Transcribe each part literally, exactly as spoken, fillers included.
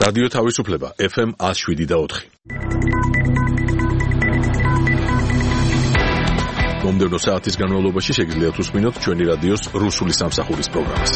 რადიო თავისუფლება ეფ ემ one oh seven და four. მომდევნო საათის განმავლობაში შეგიძლიათ უსმინოთ ჩვენი რადიოს რუსული სამსახურის პროგრამას.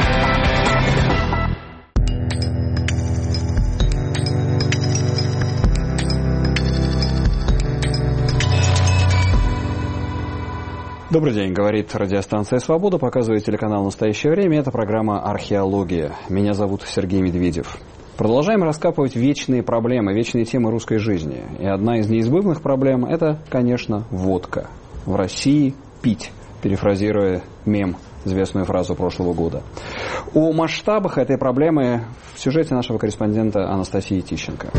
Добрый день, говорит радиостанция «Свобода», показывает телеканал «Настоящее время». Это программа «Археология». Меня зовут Сергей Медведев. Продолжаем раскапывать вечные проблемы, вечные темы русской жизни. И одна из неизбывных проблем – это, конечно, водка. В России пить, перефразируя мем, известную фразу прошлого года. О масштабах этой проблемы в сюжете нашего корреспондента Анастасии Тищенко.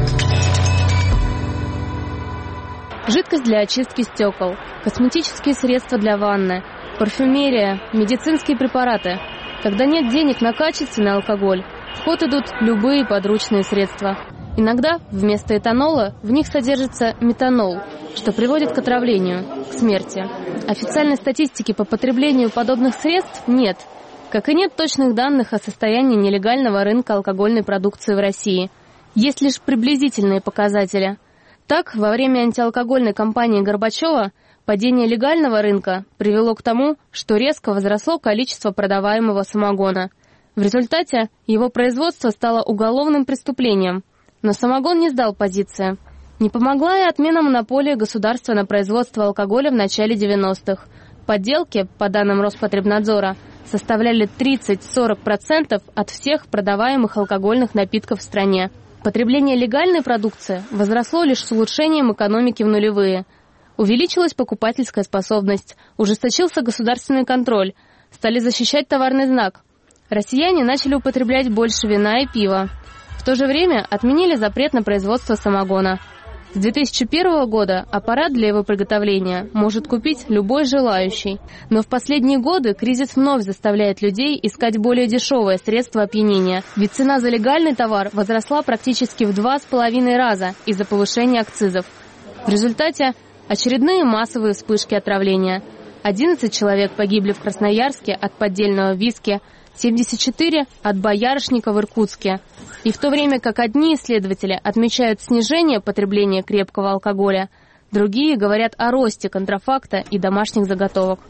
Жидкость для очистки стекол, косметические средства для ванны, парфюмерия, медицинские препараты. Когда нет денег на качественный алкоголь, в ход идут любые подручные средства. Иногда вместо этанола в них содержится метанол, что приводит к отравлению, к смерти. Официальной статистики по потреблению подобных средств нет, как и нет точных данных о состоянии нелегального рынка алкогольной продукции в России. Есть лишь приблизительные показатели. Так, во время антиалкогольной кампании Горбачева падение легального рынка привело к тому, что резко возросло количество продаваемого самогона. В результате его производство стало уголовным преступлением. Но самогон не сдал позиции. Не помогла и отмена монополии государства на производство алкоголя в начале девяностых. Подделки, по данным Роспотребнадзора, составляли тридцать-сорок процентов от всех продаваемых алкогольных напитков в стране. Потребление легальной продукции возросло лишь с улучшением экономики в нулевые. Увеличилась покупательская способность, ужесточился государственный контроль, стали защищать товарный знак. Россияне начали употреблять больше вина и пива. В то же время отменили запрет на производство самогона. С две тысячи первого года аппарат для его приготовления может купить любой желающий. Но в последние годы кризис вновь заставляет людей искать более дешевое средство опьянения. Ведь цена за легальный товар возросла практически в два с половиной раза из-за повышения акцизов. В результате очередные массовые вспышки отравления. одиннадцать человек погибли в Красноярске от поддельного виски, семьдесят четыре от боярышника в Иркутске. И в то время как одни исследователи отмечают снижение потребления крепкого алкоголя, другие говорят о росте контрафакта и домашних заготовок.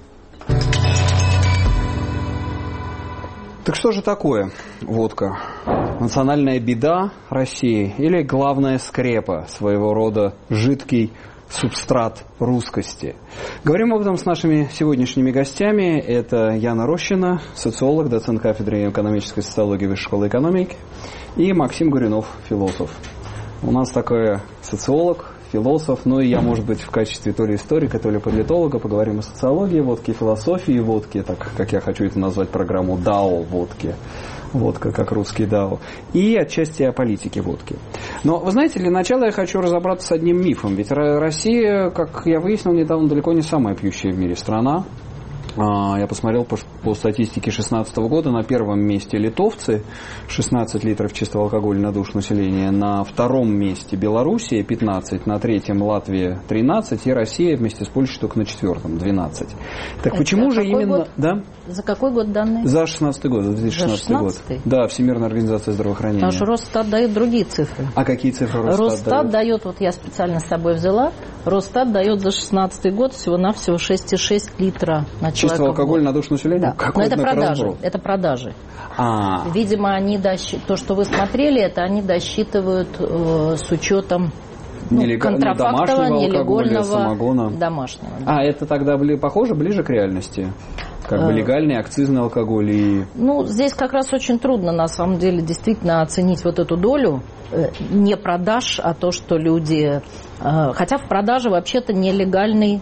Так что же такое водка? Национальная беда России или главная скрепа, своего рода жидкий субстрат русскости? Говорим об этом с нашими сегодняшними гостями. Это Яна Рощина, социолог, доцент кафедры экономической социологии Высшей школы экономики, и Максим Горюнов, философ. У нас такой социолог, философ, ну и я, может быть, в качестве то ли историка, то ли политолога поговорим о социологии водки, философии водки, так как я хочу это назвать программу «Дао водки». Водка как русский дао. И отчасти о политике водки. Но, вы знаете, для начала я хочу разобраться с одним мифом. Ведь Россия, как я выяснил недавно, далеко не самая пьющая в мире страна. Я посмотрел по, по статистике две тысячи шестнадцатого года. На первом месте литовцы, шестнадцать литров чистого алкоголя на душу населения. На втором месте Белоруссия, пятнадцать. На третьем Латвия, тринадцать. И Россия вместе с Польшей только на четвертом, двенадцать. Так это почему же именно... Год? Да? За какой год данные? За шестнадцатый год, за две тысячи шестнадцатый год. Да, Всемирная организация здравоохранения. Потому что Росстат дает другие цифры. А какие цифры Росстат, Росстат дает? дает, вот я специально с собой взяла, Росстат дает за шестнадцатый год всего-навсего шесть целых шесть десятых литра на человека. Чистого алкоголя на душу населения? Да. Какой Но это продажи. разброс? Это продажи. А. Видимо, они досчит... то, что вы смотрели, это они досчитывают э, с учетом ну, Нелег... контрафактного, ну, нелегального, самогона. домашнего. Да. А это тогда бли... похоже ближе к реальности? Как бы легальный акцизный алкоголь и... Ну, здесь как раз очень трудно, на самом деле, действительно оценить вот эту долю. Не продаж, а то, что люди... Хотя в продаже вообще-то нелегальный,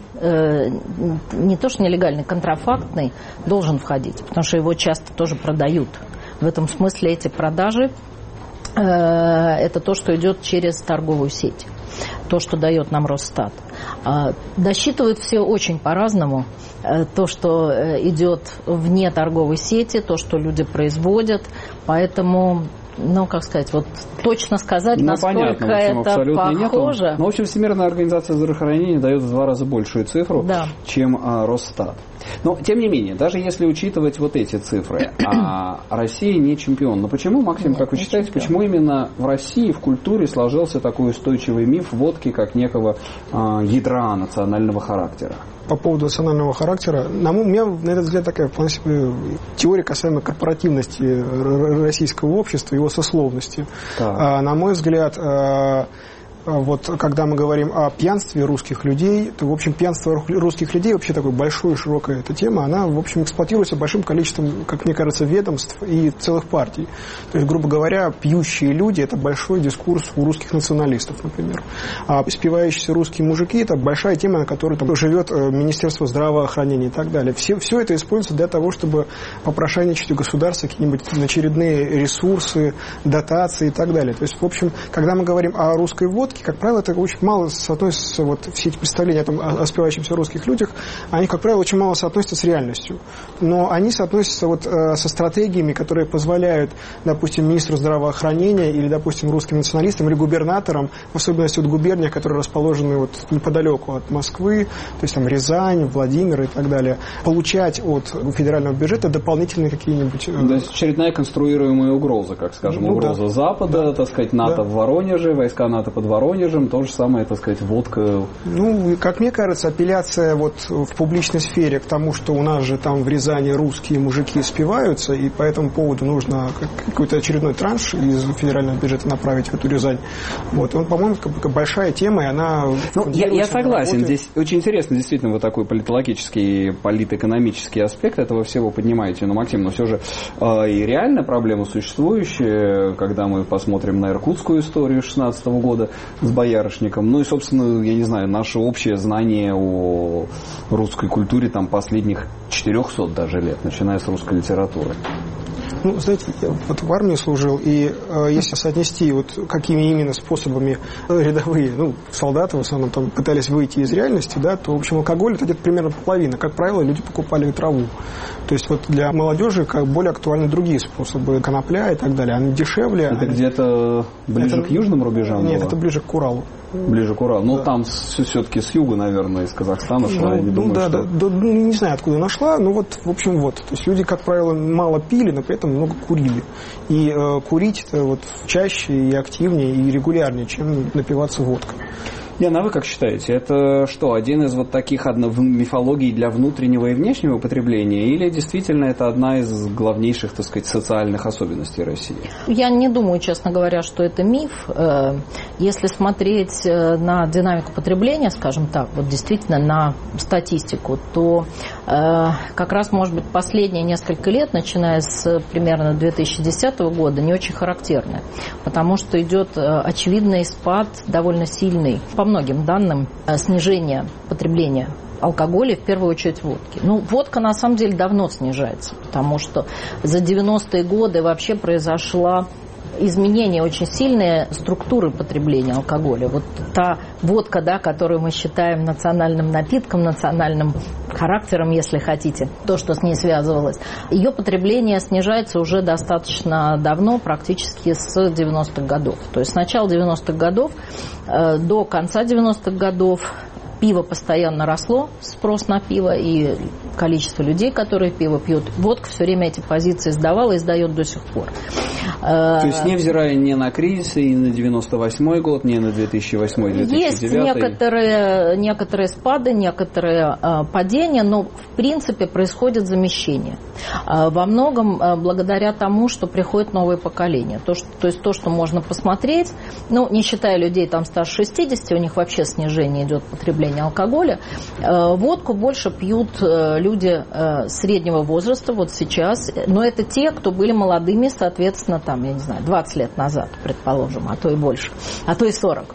не то что нелегальный, контрафактный должен входить, потому что его часто тоже продают. В этом смысле эти продажи – это то, что идет через торговую сеть. То, что дает нам Росстат. Досчитывают все очень по-разному. То, что идет вне торговой сети, то, что люди производят. Поэтому ну, как сказать, вот точно сказать, ну, насколько понятно, в общем, это абсолютно похоже. Нету. Но, в общем, Всемирная организация здравоохранения дает в два раза большую цифру, да. чем а, Росстат. Но, тем не менее, даже если учитывать вот эти цифры, а Россия не чемпион. Но почему, Максим, Нет, как вы считаете, чемпион. Почему именно в России, в культуре сложился такой устойчивый миф водки, как некого а, ядра национального характера? По поводу национального характера, на мой, у меня, на этот взгляд, такая теория касаемо корпоративности российского общества, его сословности. А, на мой взгляд, а, вот когда мы говорим о пьянстве русских людей, то, в общем, пьянство русских людей, вообще такой большой и широкая эта тема, она, в общем, эксплуатируется большим количеством, как мне кажется, ведомств и целых партий. То есть, грубо говоря, пьющие люди – это большой дискурс у русских националистов, например. А спивающиеся русские мужики – это большая тема, на которой там живет Министерство здравоохранения и так далее. Все, все это используется для того, чтобы попрошайничать у государства какие-нибудь очередные ресурсы, дотации и так далее. То есть, в общем, когда мы говорим о русской водке, как правило, это очень мало соотносится, вот все эти представления там, о, о спивающихся русских людях, они, как правило, очень мало соотносятся с реальностью. Но они соотносятся вот, э, со стратегиями, которые позволяют, допустим, министру здравоохранения или, допустим, русским националистам или губернаторам, в особенности вот губерниях, которые расположены вот неподалеку от Москвы, то есть там Рязань, Владимир и так далее, получать от федерального бюджета дополнительные какие-нибудь... Э... То есть очередная конструируемая угроза, как, скажем, ну, угроза да. Запада, да. так сказать, НАТО да. в Воронеже, войска НАТО под Воронежем, то же самое, так сказать, водка. Ну, как мне кажется, апелляция вот в публичной сфере к тому, что у нас же там в Рязани русские мужики спиваются, и по этому поводу нужно какой-то очередной транш из федерального бюджета направить в эту Рязань. Вот. Он, по-моему, большая тема, и она... Ну, я, я согласен. Здесь очень интересно, действительно, вот такой политологический, политэкономический аспект этого всего поднимаете. Но, Максим, но все же э, и реальная проблема существующая, когда мы посмотрим на иркутскую историю шестнадцатого года, с боярышником. Ну и, собственно, я не знаю, наше общее знание о русской культуре там последних четырехсот даже лет, начиная с русской литературы. Ну, знаете, я вот в армии служил, и э, если соотнести, вот какими именно способами рядовые, ну, солдаты в основном там пытались выйти из реальности, да, то, в общем, алкоголь это где-то примерно половина. Как правило, люди покупали траву. То есть вот для молодежи как более актуальны другие способы, конопля и так далее. Они дешевле. Это они... где-то ближе это... к южным рубежам? Нет, было? Это ближе к Уралу. Ближе к Уралу. Ну, да. там все-таки с юга, наверное, из Казахстана шла. Ну, я не ну думаю, да, что... да, да, ну, не знаю, откуда нашла, но вот, в общем, вот. То есть люди, как правило, мало пили, но при этом много курили. И э, курить это вот чаще и активнее, и регулярнее, чем напиваться водкой. Яна, а вы как считаете, это что, один из вот таких одно, мифологий для внутреннего и внешнего употребления, или действительно это одна из главнейших, так сказать, социальных особенностей России? Я не думаю, честно говоря, что это миф. Если смотреть на динамику потребления, скажем так, вот действительно на статистику, то как раз, может быть, последние несколько лет, начиная с примерно две тысячи десятого года, не очень характерны, потому что идет очевидный спад, довольно сильный, по многим данным, снижение потребления алкоголя, в первую очередь водки. Ну, водка на самом деле давно снижается, потому что за девяностые годы вообще произошла изменение очень сильные структуры потребления алкоголя. Вот та водка, да, которую мы считаем национальным напитком, национальным характером, если хотите, то, что с ней связывалось, ее потребление снижается уже достаточно давно, практически с девяностых годов. То есть с начала девяностых годов э, до конца девяностых годов пиво постоянно росло, спрос на пиво, и количество людей, которые пиво пьют. Водка все время эти позиции сдавала и сдает до сих пор. То есть, невзирая ни на кризисы, ни на девяносто восьмой год, ни на две тысячи восьмой - две тысячи девятый. Есть некоторые, некоторые спады, некоторые э, падения, но в принципе происходит замещение. Э, во многом э, благодаря тому, что приходит новое поколение. То, что, то есть то, что можно посмотреть, ну, не считая людей там старше шестидесяти, у них вообще снижение идет потребления алкоголя. Э, водку больше пьют э, люди э, среднего возраста, вот сейчас, но это те, кто были молодыми, соответственно, там, я не знаю, двадцать лет назад, предположим, а то и больше, а то и сорок.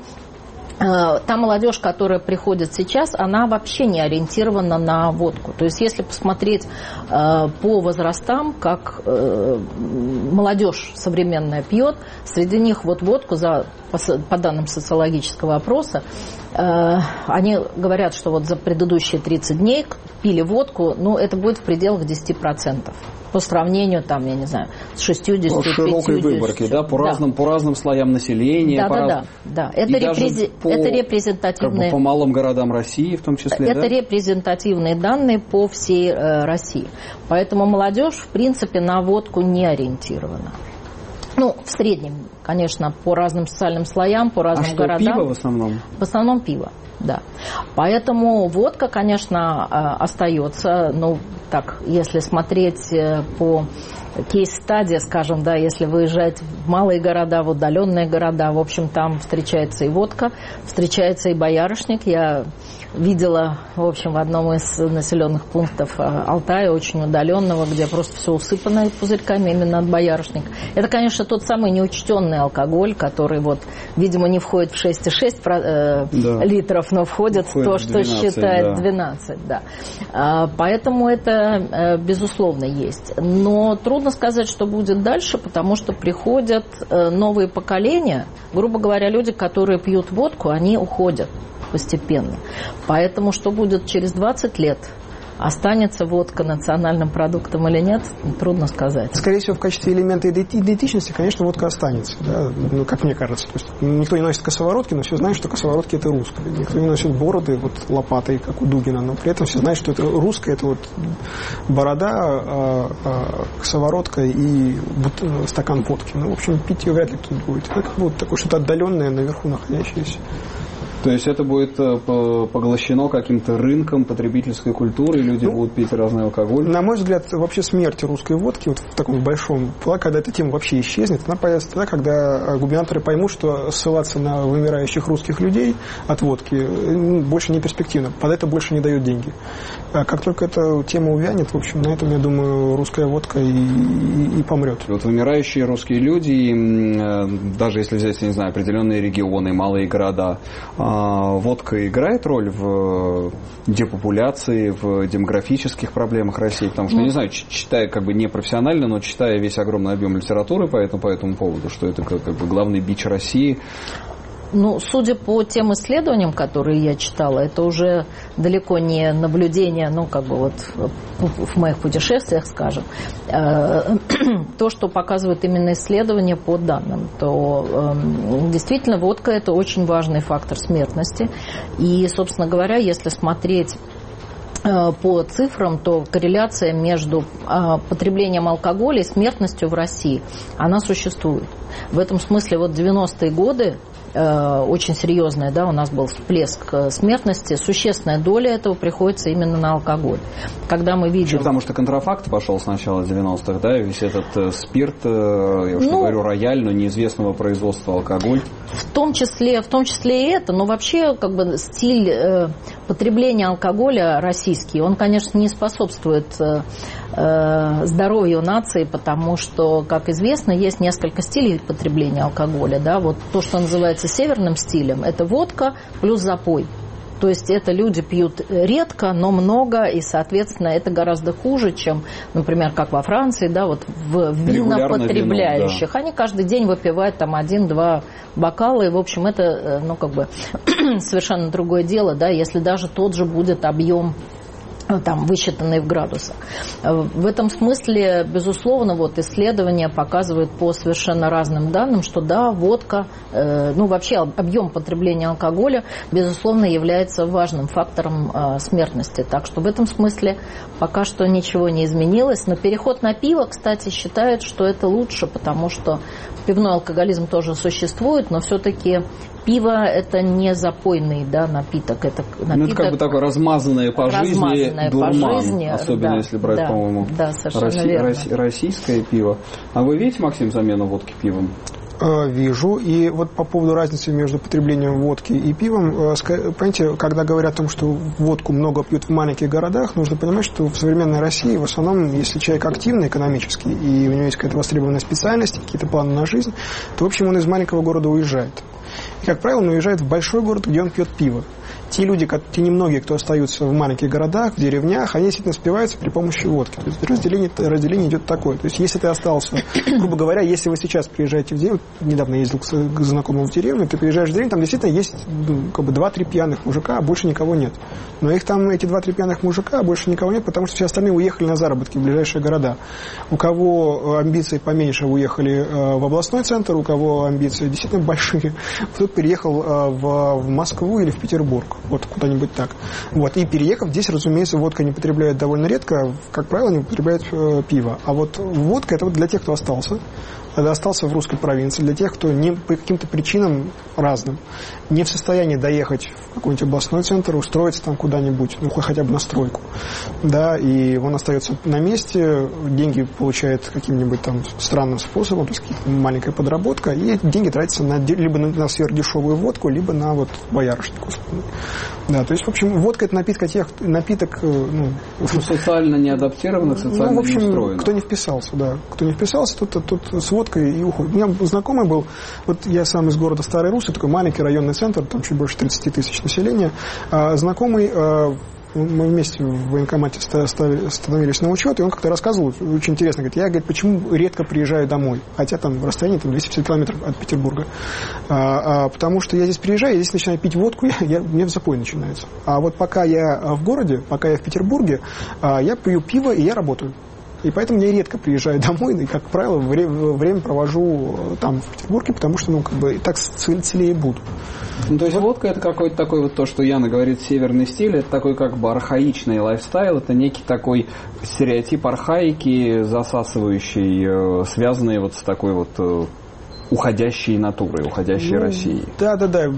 Та молодежь, которая приходит сейчас, она вообще не ориентирована на водку. То есть, если посмотреть э, по возрастам, как э, молодежь современная пьет, среди них вот водку, за, по, по данным социологического опроса, э, они говорят, что вот за предыдущие тридцать дней пили водку, ну, это будет в пределах десяти процентов. по сравнению, там, я не знаю, с шестьюдесятью, по широкой выборке, да, по, да. Разным, по разным слоям населения. Да, по да, раз... да, да. Это, репрези... по, это репрезентативные... Как бы по малым городам России в том числе, Это да? репрезентативные данные по всей э, России. Поэтому молодежь, в принципе, на водку не ориентирована. Ну, в среднем, конечно, по разным социальным слоям, по разным а что, городам. Пиво в основном? В основном пиво, да. Поэтому водка, конечно, остается, ну, так, если смотреть по кейс-стадии, скажем, да, если выезжать в малые города, в удаленные города, в общем, там встречается и водка, встречается и боярышник. Я видела, в общем, в одном из населенных пунктов Алтая, очень удаленного, где просто все усыпано пузырьками, именно от боярышника. Это, конечно, тот самый неучтенный алкоголь, который, вот, видимо, не входит в шесть целых шесть десятых да. литров, но входит, входит в то, что двенадцать, считает да. двенадцать. Да. А, поэтому это, безусловно, есть. Но трудно сказать, что будет дальше, потому что приходят новые поколения. Грубо говоря, люди, которые пьют водку, они уходят постепенно. Поэтому что будет через двадцать лет? Останется водка национальным продуктом или нет, трудно сказать. Скорее всего, в качестве элемента идентичности, конечно, водка останется, да? Ну, как мне кажется. То есть, никто не носит косоворотки, но все знают, что косоворотки – это русское. Никто не носит бороды вот, лопатой, как у Дугина, но при этом все знают, что это русское, это вот борода, а, а, косоворотка и бут, стакан водки. Ну, в общем, пить ее вряд ли кто-то будет. Это как будто такое что-то отдаленное, наверху находящееся. То есть это будет поглощено каким-то рынком потребительской культуры, и люди ну, будут пить разный алкоголь? На мой взгляд, вообще смерть русской водки вот в таком большом, когда эта тема вообще исчезнет, она появится тогда, когда губернаторы поймут, что ссылаться на вымирающих русских людей от водки больше не перспективно, под это больше не дают деньги. А как только эта тема увянет, в общем, на этом, я думаю, русская водка и, и, и помрет. Вот вымирающие русские люди, даже если взять, не знаю, определенные регионы, малые города, водка играет роль в депопуляции, в демографических проблемах России? Потому что, ну, не знаю, читая как бы непрофессионально, но читая весь огромный объем литературы по этому, по этому поводу, что это как, как бы главный бич России. Ну, судя по тем исследованиям, которые я читала, это уже далеко не наблюдение, ну, как бы вот в моих путешествиях, скажем, то, что показывают именно исследования по данным, то действительно водка – это очень важный фактор смертности. И, собственно говоря, если смотреть по цифрам, то корреляция между потреблением алкоголя и смертностью в России, она существует. В этом смысле вот девяностые годы очень серьезная, да, у нас был всплеск смертности, существенная доля этого приходится именно на алкоголь. Когда мы видим... Потому что контрафакт пошел с начала девяностых, да, весь этот спирт, я уж не ну, говорю рояль, но неизвестного производства алкоголь. В том числе, в том числе и это, но вообще как бы стиль э, потребления алкоголя российский, он, конечно, не способствует э, э, здоровью нации, потому что, как известно, есть несколько стилей потребления алкоголя, да, вот то, что называется северным стилем, это водка плюс запой. То есть это люди пьют редко, но много, и, соответственно, это гораздо хуже, чем, например, как во Франции, да, вот в винопотребляющих. Вино, да. Они каждый день выпивают там один-два бокала, и, в общем, это, ну, как бы совершенно другое дело, да, если даже тот же будет объем там, высчитанные в градусах. В этом смысле, безусловно, вот исследования показывают по совершенно разным данным, что да, водка, э, ну вообще объем потребления алкоголя, безусловно, является важным фактором э, смертности. Так что в этом смысле пока что ничего не изменилось. Но переход на пиво, кстати, считают, что это лучше, потому что пивной алкоголизм тоже существует, но все-таки пиво – это не запойный, да, напиток. Это напиток, ну, это как бы такое размазанное по жизни дурман. По жизни, особенно да, если брать, да, по-моему, да, Росси- Росси- российское пиво. А вы видите, Максим, замену водки пивом? Вижу. И вот по поводу разницы между потреблением водки и пивом, понимаете, когда говорят о том, что водку много пьют в маленьких городах, нужно понимать, что в современной России в основном, если человек активный экономически, и у него есть какая-то востребованная специальность, какие-то планы на жизнь, то, в общем, он из маленького города уезжает. И, как правило, он уезжает в большой город, где он пьет пиво. те люди, те немногие, кто остаются в маленьких городах, в деревнях, они действительно спиваются при помощи водки. То есть разделение, разделение идет такое. То есть если ты остался, грубо говоря, если вы сейчас приезжаете в деревню, недавно ездил к, к знакомому в деревню, ты приезжаешь в деревню, там действительно есть ну, как бы два-три пьяных мужика, а больше никого нет. Но их там, эти два-три пьяных мужика, а больше никого нет, потому что все остальные уехали на заработки в ближайшие города. У кого амбиции поменьше, уехали э, в областной центр, у кого амбиции действительно большие, кто-то переехал э, в, в Москву или в Петербург, вот куда-нибудь так. Вот. И переехав, здесь, разумеется, водка не потребляют довольно редко, как правило, не употребляют э, пиво. А вот водка – это вот для тех, кто остался, остался в русской провинции, для тех, кто не, по каким-то причинам разным не в состоянии доехать в какой-нибудь областной центр, устроиться там куда-нибудь, ну, хотя бы на стройку, да, и он остается на месте, деньги получает каким-нибудь там странным способом, то есть маленькая подработка, и деньги тратятся на, либо на, на сверхдешевую водку, либо на вот боярышник. Да, то есть, в общем, водка – это напиток, тех, напиток ну, социально неадаптированных, социально ну, в общем, неустроенных. Кто не вписался, да. Кто не вписался, тот, тот с водкой и уходит. У меня знакомый был, вот я сам из города Старый Русы, такой маленький районный центр, там чуть больше тридцать тысяч населения. А, знакомый, а, мы вместе в военкомате становились на учет, и он как-то рассказывал, очень интересно, говорит, я, говорит, почему редко приезжаю домой, хотя там расстояние там, двести пятьдесят километров от Петербурга. А, а, потому что я здесь приезжаю, я здесь начинаю пить водку, я, я, мне запой начинается. А вот пока я в городе, пока я в Петербурге, а, я пью пиво и я работаю. И поэтому я редко приезжаю домой, и, как правило, время, время провожу там, в Петербурге, потому что, ну, как бы, так целее буду. Ну, то есть вот. Водка – это какой-то такой вот то, что Яна говорит, северный стиль, это такой как бы архаичный лайфстайл, это некий такой стереотип архаики, засасывающий, связанный вот с такой вот уходящей натурой, уходящей ну, Россией. Да, да, да.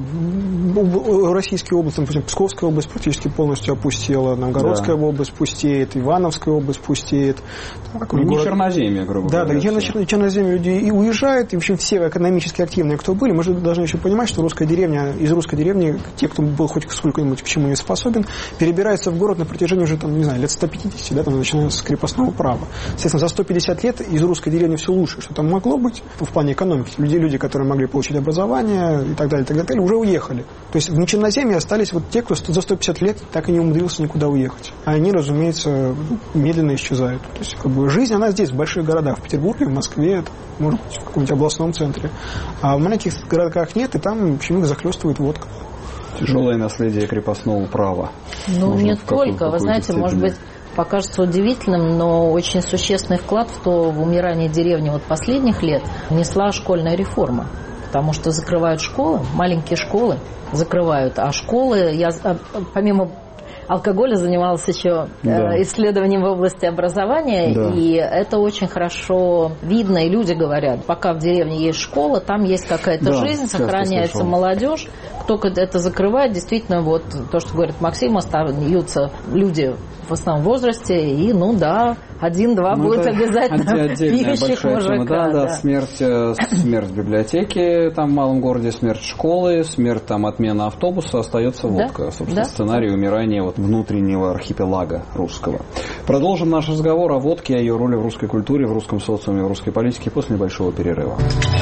Российские области, например, Псковская область практически полностью опустела, Новгородская да. область пустеет, Ивановская область пустеет. Так, не город... черноземье, грубо да, говоря. Да, да, где на черноземье люди и уезжают, и, в общем, все экономически активные, кто были, мы же должны еще понимать, что русская деревня, из русской деревни, те, кто был хоть сколько-нибудь к чему-нибудь способен, перебираются в город на протяжении уже, там, не знаю, лет сто пятьдесят, да, там, начиная с крепостного права. Соответственно, за сто пятьдесят лет из русской деревни все лучше, что там могло быть в плане экономики. Люди, люди, которые могли получить образование и так далее, и так далее, уже уехали. То есть в черноземье остались вот те, кто за сто пятьдесят лет так и не умудрился никуда уехать. А они, разумеется, медленно исчезают. То есть как бы жизнь, она здесь, в больших городах, в Петербурге, в Москве, это, может быть, в каком-нибудь областном центре. А в маленьких городах нет, и там, в общем, их захлестывает водка. Тяжелое наследие крепостного права. Ну, Можно не только. Вы знаете, степени. Может быть, покажется удивительным, но очень существенный вклад в то в умирание деревни вот последних лет внесла школьная реформа. Потому что закрывают школы, маленькие школы закрывают, а школы, я помимо алкоголя занималась еще да. исследованием в области образования, да. и это очень хорошо видно, и люди говорят, пока в деревне есть школа, там есть какая-то да, жизнь, сохраняется молодежь, кто это закрывает, действительно, вот то, что говорит Максим, остаются люди в основном возрасте, и, ну да, один-два ну, будет обязательно пьющих мужика. Да, да, да. Смерть, смерть в библиотеке там, в малом городе, смерть школы, смерть там, отмена автобуса, остается водка. Да? Собственно, да? Сценарий умирания вот, внутреннего архипелага русского. Продолжим наш разговор о водке, о ее роли в русской культуре, в русском социуме, в русской политике после небольшого перерыва.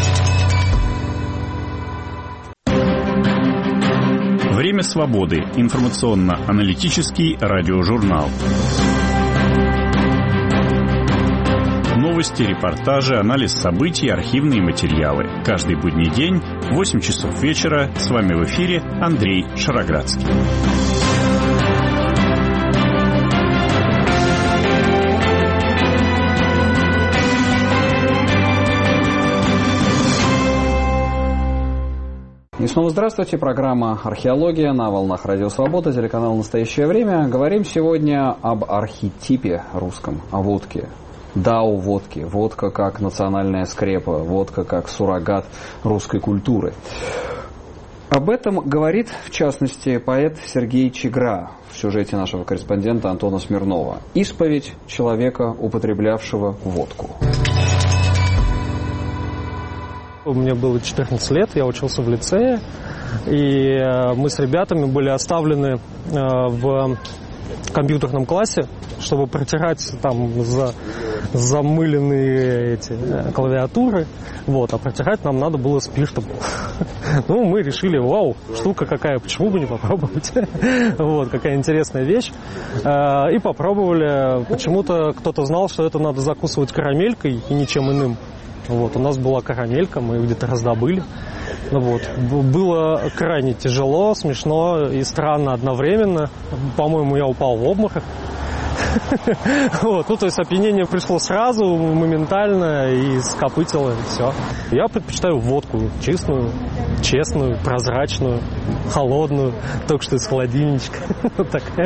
Время свободы. Информационно-аналитический радиожурнал. Новости, репортажи, анализ событий, архивные материалы. Каждый будний день в восемь часов вечера. С вами в эфире Андрей Шароградский. И снова здравствуйте. Программа «Археология» на волнах Радио Свобода, телеканал «Настоящее время». Говорим сегодня об архетипе русском, о водке. Дау водки. Водка как национальная скрепа, водка как суррогат русской культуры. Об этом говорит, в частности, поэт Сергей Чигра в сюжете нашего корреспондента Антона Смирнова. Исповедь человека, употреблявшего водку. Мне было четырнадцать лет, я учился в лицее, и мы с ребятами были оставлены в компьютерном классе, чтобы протирать там за, замыленные эти клавиатуры. Вот, а протирать нам надо было спиртом. Ну, мы решили, вау, штука какая, почему бы не попробовать? Вот, какая интересная вещь. И попробовали. Почему-то кто-то знал, что это надо закусывать карамелькой и ничем иным. Вот, у нас была карамелька, мы ее где-то раздобыли. Вот. Было крайне тяжело, смешно и странно одновременно. По-моему, я упал в обморок. Вот. Ну, то есть опьянение пришло сразу, моментально, и скопытило, и все. Я предпочитаю водку чистую, честную, прозрачную, холодную, только что из холодильничка. Такая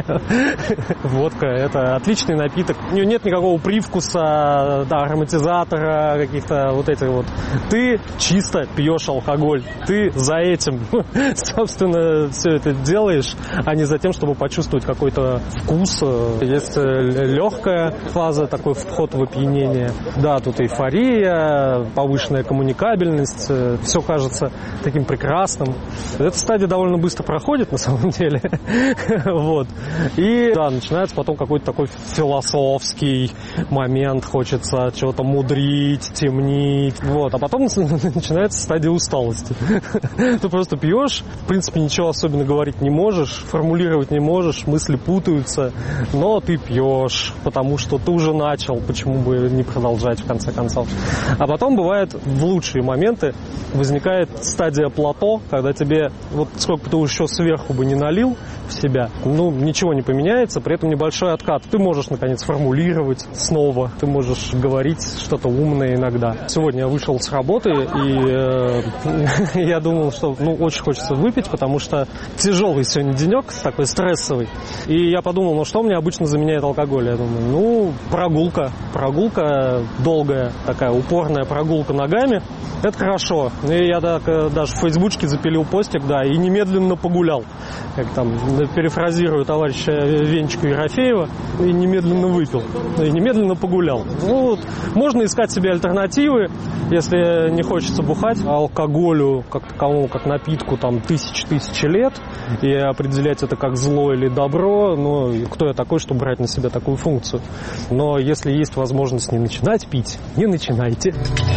водка. Это отличный напиток. У нее нет никакого привкуса, да, ароматизатора, каких-то вот этих вот. Ты чисто пьешь алкоголь. Ты за этим, собственно, все это делаешь, а не за тем, чтобы почувствовать какой-то вкус. Есть легкая фаза, такой вход в опьянение. Да, тут эйфория, повышенная коммуникабельность, все кажется таким прекрасным. Эта стадия довольно быстро проходит, на самом деле. Вот. И да, начинается потом какой-то такой философский момент, хочется чего-то мудрить, темнить. Вот. А потом начинается стадия усталости. Ты просто пьешь, в принципе, ничего особенно говорить не можешь, формулировать не можешь, мысли путаются, но ты пьешь, потому что ты уже начал, почему бы не продолжать в конце концов. А потом бывает, в лучшие моменты возникает стадия плато, когда тебе, вот сколько ты еще сверху бы не налил в себя, ну, ничего не поменяется, при этом небольшой откат. Ты можешь, наконец, формулировать снова, ты можешь говорить что-то умное иногда. Сегодня я вышел с работы, и э, я думал, что, ну, очень хочется выпить, потому что тяжелый сегодня денек, такой стрессовый. И я подумал, ну, что мне обычно заменяет алкоголь? Я думаю, ну, прогулка. Прогулка долгая, такая упорная прогулка ногами. Это хорошо. И я так, даже в фейсбучке запилил постик, да, и немедленно погулял. Как там, перефразирую товарища Венчика Ерофеева, и немедленно выпил. И немедленно погулял. Ну, вот, можно искать себе альтернативы, если не хочется бухать. Алкоголю, как таковому, как напитку, там, тысячи-тысячи лет, и определять это как зло или добро, ну, кто я такой, чтобы брать на себя такую функцию. Но если есть возможность не начинать пить, не начинайте.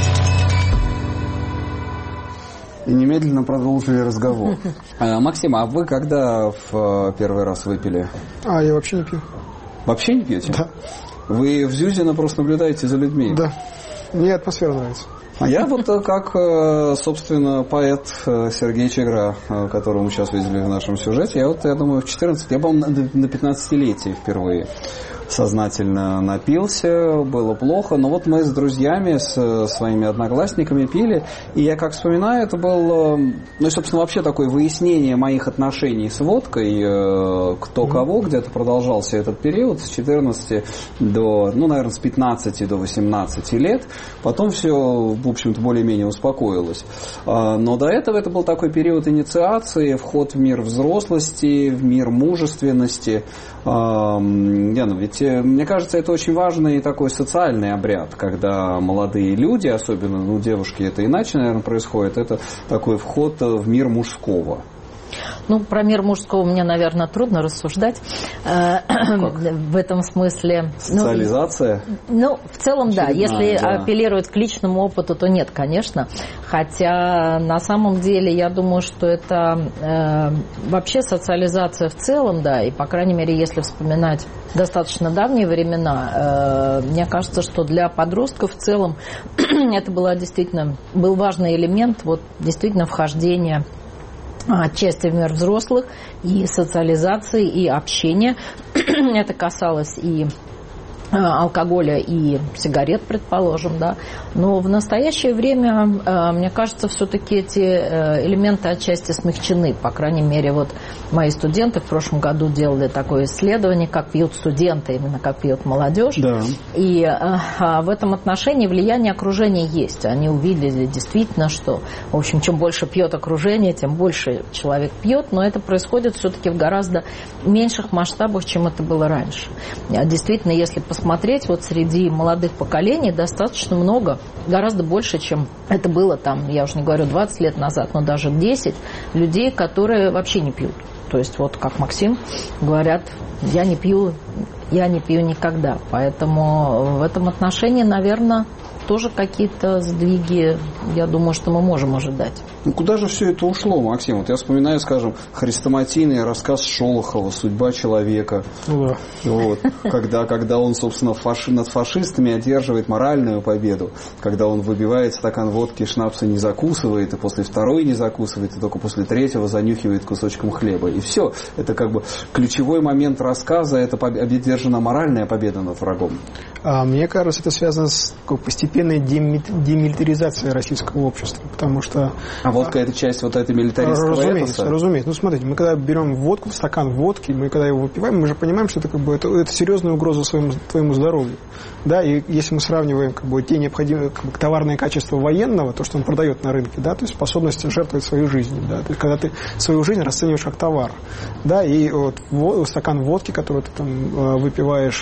И немедленно продолжили разговор. А, Максим, а вы когда в первый раз выпили? А, я вообще не пью. Вообще не пьете? Да. Вы в Зюзино просто наблюдаете за людьми? Да. Мне атмосфера нравится. А я вот как, собственно, поэт Сергей Чегра, которого мы сейчас видели в нашем сюжете, я вот, я думаю, в четырнадцать, я был на пятнадцатилетии впервые сознательно напился, было плохо, но вот мы с друзьями, с своими одноклассниками пили, и я как вспоминаю, это было, ну и, собственно, вообще такое выяснение моих отношений с водкой, кто кого, где-то продолжался этот период с четырнадцати до, ну, наверное, с пятнадцати до восемнадцати лет, потом все, в общем-то, более-менее успокоилось. Но до этого это был такой период инициации, вход в мир взрослости, в мир мужественности. Яна, ведь мне кажется, это очень важный такой социальный обряд, когда молодые люди, особенно, ну, девушки, это иначе, наверное, происходит, это такой вход в мир мужского. Ну, про мир мужского мне, наверное, трудно рассуждать. Как? В этом смысле... Социализация? Ну, ну в целом, да. Если да. апеллировать к личному опыту, то нет, конечно. Хотя, на самом деле, я думаю, что это э, вообще социализация в целом, да, и, по крайней мере, если вспоминать достаточно давние времена, э, мне кажется, что для подростков в целом это была действительно, был важный элемент, вот, действительно, вхождения отчасти в мир взрослых, и социализации, и общения. Это касалось и алкоголя, и сигарет, предположим, да. Но в настоящее время, мне кажется, все-таки эти элементы отчасти смягчены. По крайней мере, вот мои студенты в прошлом году делали такое исследование, как пьют студенты, именно как пьет молодежь. Да. И в этом отношении влияние окружения есть. Они увидели действительно, что, в общем, чем больше пьет окружение, тем больше человек пьет, но это происходит все-таки в гораздо меньших масштабах, чем это было раньше. Действительно, если посмотреть, смотреть, вот среди молодых поколений достаточно много, гораздо больше, чем это было там, я уже не говорю двадцать лет назад, но даже десять людей, которые вообще не пьют. То есть вот как Максим говорят, я не пью, я не пью никогда. Поэтому в этом отношении, наверное, тоже какие-то сдвиги, я думаю, что мы можем ожидать. Ну куда же все это ушло, Максим? Вот я вспоминаю, скажем, хрестоматийный рассказ Шолохова «Судьба человека». Ну да. Вот. Когда, когда он, собственно, фаши, над фашистами одерживает моральную победу. Когда он выпивает стакан водки, шнапса не закусывает, и после второй не закусывает, и только после третьего занюхивает кусочком хлеба. И все. Это как бы ключевой момент рассказа, это одержана моральная победа над врагом. А мне кажется, это связано с такой постепенной демилитаризацией российского общества, потому что... А водка – это часть вот этой милитаристского разумеется, эпоса? Разумеется. Ну, смотрите, мы когда берем водку, стакан водки, мы когда его выпиваем, мы же понимаем, что это, как бы, это, это серьезная угроза своему, твоему здоровью. Да, и если мы сравниваем как бы, те необходимые как бы, товарные качества военного, то, что он продает на рынке, да, то есть способность жертвовать своей жизнью, да, то есть когда ты свою жизнь расцениваешь как товар, да, и вот в, стакан водки, который ты там выпиваешь,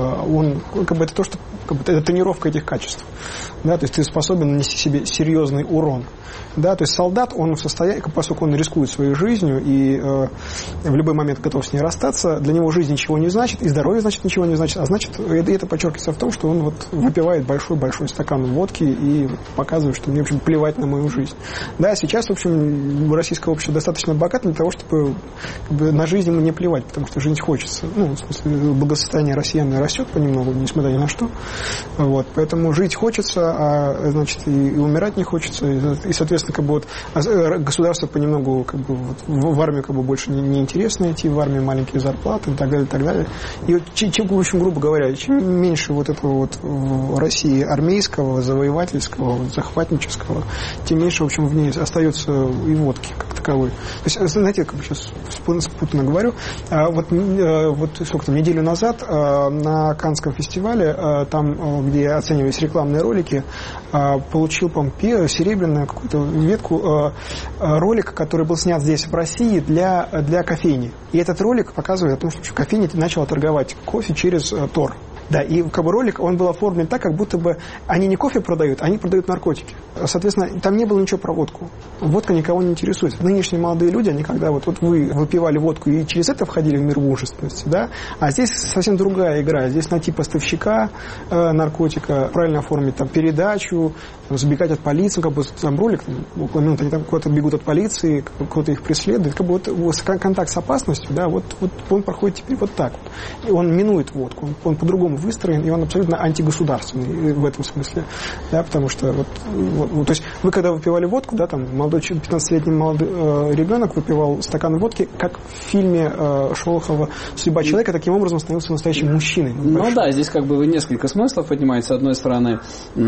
он как бы это то, что как бы, это тренировка этих качеств, да, то есть ты способен нанести себе серьезный урон, да, то есть солдат, он в состоянии, поскольку он рискует своей жизнью и э, в любой момент готов с ней расстаться, для него жизнь ничего не значит, и здоровье, значит, ничего не значит, а значит, это, это подчеркивается в том, что он вот выпивает большой-большой стакан водки и показывает, что мне, в общем, плевать на мою жизнь. Да, сейчас, в общем, российское общество достаточно богато для того, чтобы как бы, на жизнь ему не плевать, потому что жить хочется. Ну, в смысле, благосостояние россиян растет понемногу, несмотря ни на что. Вот, поэтому жить хочется, а, значит, и, и умирать не хочется, и, и соответственно, как бы вот государство понемногу как бы вот, в, в армию как бы больше не, не интересно идти, в армию маленькие зарплаты и так далее, и так далее. И вот, чем, в общем, грубо говоря, чем меньше вот этого вот в России армейского, завоевательского, захватнического, тем меньше, в общем, в ней остается и водки как таковой. То есть, знаете, как бы сейчас спутанно говорю, вот, вот сколько там, неделю назад на Каннском фестивале, там, где оценивались рекламные ролики, получил, по-моему, серебряную какую-то ветку ролика, который был снят здесь, в России, для, для кофейни. И этот ролик показывает о том, что кофейня начала торговать кофе через Тор. Да, и как бы ролик, он был оформлен так, как будто бы они не кофе продают, они продают наркотики. Соответственно, там не было ничего про водку. Водка никого не интересует. Нынешние молодые люди, они когда вот, вот вы выпивали водку и через это входили в мир мужественности, да, а здесь совсем другая игра. Здесь найти поставщика э, наркотика, правильно оформить там передачу, там, забегать от полиции, как бы там ролик, ну, они там куда-то бегут от полиции, кто-то их преследует. Как бы вот, вот контакт с опасностью, да, вот, вот он проходит теперь вот так вот. И он минует водку, он, он по-другому выстроен, и он абсолютно антигосударственный в этом смысле, да, потому что вот, вот, то есть вы когда выпивали водку, да, там молодой пятнадцатилетний молодой э, ребенок выпивал стакан водки, как в фильме э, Шолохова «Судьба человека», таким образом становился настоящим мужчиной. Ну большой. Да, здесь как бы вы несколько смыслов поднимаете. С одной стороны,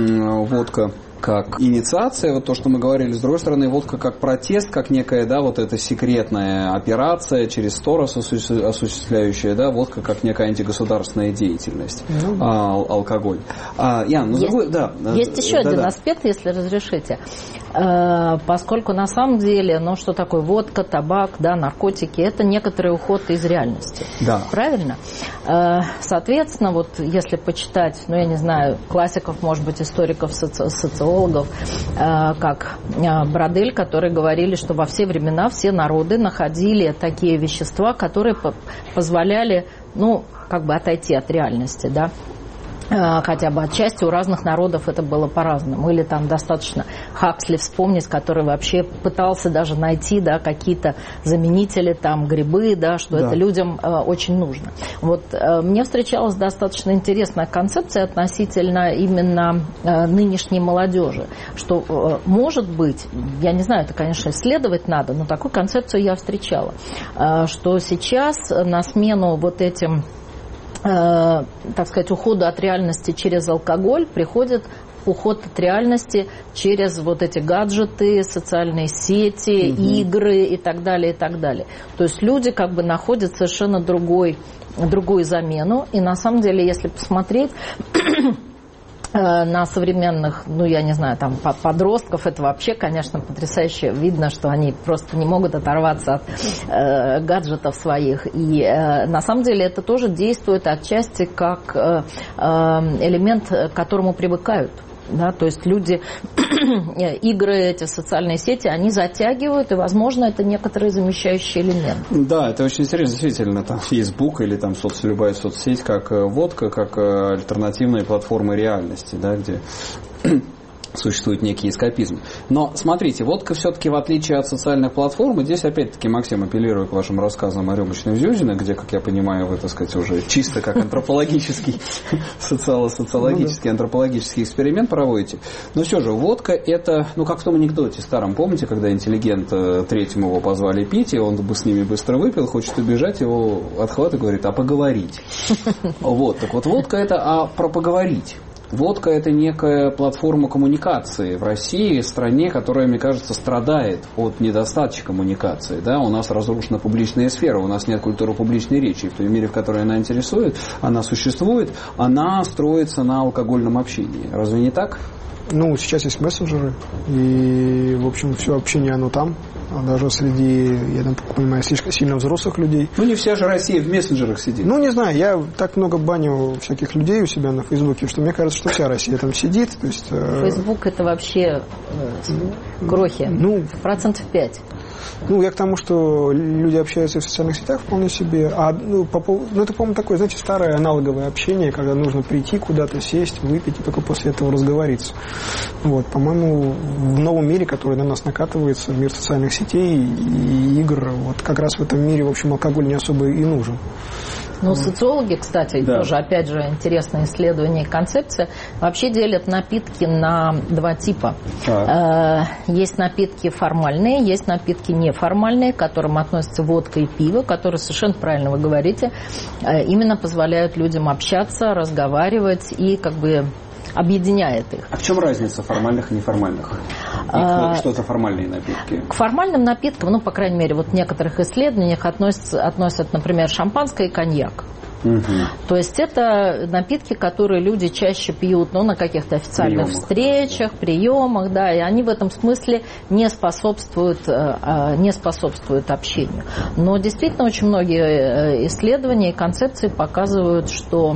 водка как инициация, вот то, что мы говорили, с другой стороны, водка как протест, как некая, да, вот эта секретная операция через Торос осуществляющая, да, водка как некая антигосударственная деятельность, ну, а, алкоголь. А, Ян, ну, есть, другой, да. Есть еще да, один да. аспект, если разрешите. Поскольку на самом деле, ну, что такое водка, табак, да, наркотики, это некоторый уход из реальности. Да. Правильно? Соответственно, вот если почитать, ну, я не знаю, классиков, может быть, историков, соци- социологов, как Бродель, которые говорили, что во все времена все народы находили такие вещества, которые позволяли, ну, как бы отойти от реальности, да. Хотя бы отчасти у разных народов это было по-разному. Или там достаточно Хаксли вспомнить, который вообще пытался даже найти, да, какие-то заменители, там, грибы, да, что да. это людям э, очень нужно. Вот э, мне встречалась достаточно интересная концепция относительно именно э, нынешней молодежи, что э, может быть, я не знаю, это, конечно, исследовать надо, но такую концепцию я встречала, э, что сейчас на смену вот этим Э, так сказать, уходу от реальности через алкоголь приходит уход от реальности через вот эти гаджеты, социальные сети, угу. игры и так далее, и так далее. То есть люди как бы находят совершенно другой, другую замену. И на самом деле, если посмотреть на современных, ну, я не знаю, там, подростков, это вообще, конечно, потрясающе. Видно, что они просто не могут оторваться от э, гаджетов своих. И э, на самом деле это тоже действует отчасти как э, элемент, к которому привыкают. Да? То есть люди игры, эти социальные сети, они затягивают, и, возможно, это некоторый замещающий элемент. Да, это очень интересно. Действительно, там Facebook или там соц, любая соцсеть, как водка, как альтернативные платформы реальности, да, где существует некий эскапизм. Но, смотрите, водка все-таки, в отличие от социальных платформ, и здесь, опять-таки, Максим, апеллирую к вашим рассказам о рюмочной Зюзино, где, как я понимаю, вы, так сказать, уже чисто как антропологический, социологический, антропологический эксперимент проводите. Но все же, водка это, ну, как в том анекдоте старом, помните, когда интеллигент третьему его позвали пить, и он бы с ними быстро выпил, хочет убежать, его отхват и говорит, а поговорить. Вот, так вот, водка это а про поговорить. Водка – это некая платформа коммуникации в России, стране, которая, мне кажется, страдает от недостатка коммуникации. Да? У нас разрушена публичная сфера, у нас нет культуры публичной речи. В той мере, в которой она интересует, она существует, она строится на алкогольном общении. Разве не так? Ну, сейчас есть мессенджеры, и, в общем, все общение, оно там. Даже среди, я так понимаю, слишком сильно взрослых людей. Ну, не вся же Россия в мессенджерах сидит. Ну, не знаю, я так много баню всяких людей у себя на Фейсбуке, что мне кажется, что вся Россия там сидит. То есть, Фейсбук это вообще крохи, ну, процентов пять. Ну, я к тому, что люди общаются в социальных сетях вполне себе. А, ну, по, ну, это, по-моему, такое, знаете, старое аналоговое общение, когда нужно прийти куда-то, сесть, выпить и только после этого разговориться. Вот, по-моему, в новом мире, который на нас накатывается, мир социальных сетей и игр, вот как раз в этом мире, в общем, алкоголь не особо и нужен. Ну, социологи, кстати, да. тоже, опять же, интересное исследование и концепция, вообще делят напитки на два типа. А. Есть напитки формальные, есть напитки неформальные, к которым относятся водка и пиво, которые, совершенно правильно вы говорите, именно позволяют людям общаться, разговаривать и как бы объединяет их. А в чем разница формальных и неформальных? И а, что это формальные напитки? К формальным напиткам, ну, по крайней мере, вот в некоторых исследованиях относятся, относят, например, шампанское и коньяк. Угу. То есть это напитки, которые люди чаще пьют, ну, на каких-то официальных приемах. встречах, приемах, да, и они в этом смысле не способствуют, не способствуют общению. Но действительно очень многие исследования и концепции показывают, что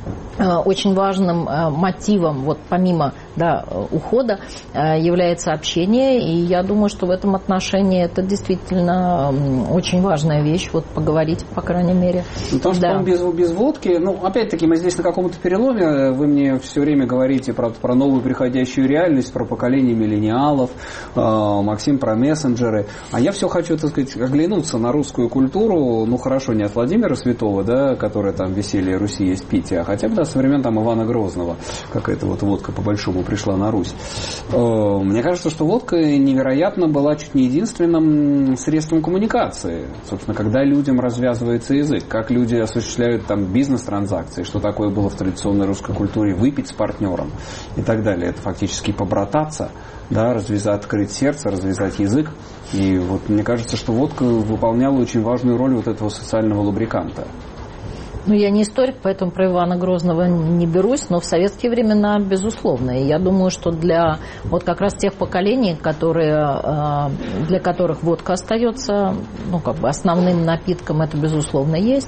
очень важным мотивом, вот помимо да, ухода, является общение, и я думаю, что в этом отношении это действительно очень важная вещь, вот поговорить, по крайней мере. Ну, потому что, да. без, без водки, ну, опять-таки, мы здесь на каком-то переломе, вы мне все время говорите про, про новую приходящую реальность, про поколение миллениалов, Максим про мессенджеры, а я все хочу, так сказать, оглянуться на русскую культуру, ну, хорошо, не от Владимира Святого, да, который там «Веселье Руси есть питье», а хотя бы да, со времен там Ивана Грозного какая-то вот водка по-большому пришла на Русь. Мне кажется, что водка невероятно была чуть не единственным средством коммуникации. Собственно, когда людям развязывается язык, как люди осуществляют там бизнес-транзакции, что такое было в традиционной русской культуре выпить с партнером и так далее. Это фактически побрататься, да, развязать, открыть сердце, развязать язык. И вот мне кажется, что водка выполняла очень важную роль вот этого социального лубриканта. Ну, я не историк, поэтому про Ивана Грозного не берусь, но в советские времена, безусловно. И я думаю, что для вот как раз тех поколений, которые, для которых водка остается, ну, как бы основным напитком, это, безусловно, есть.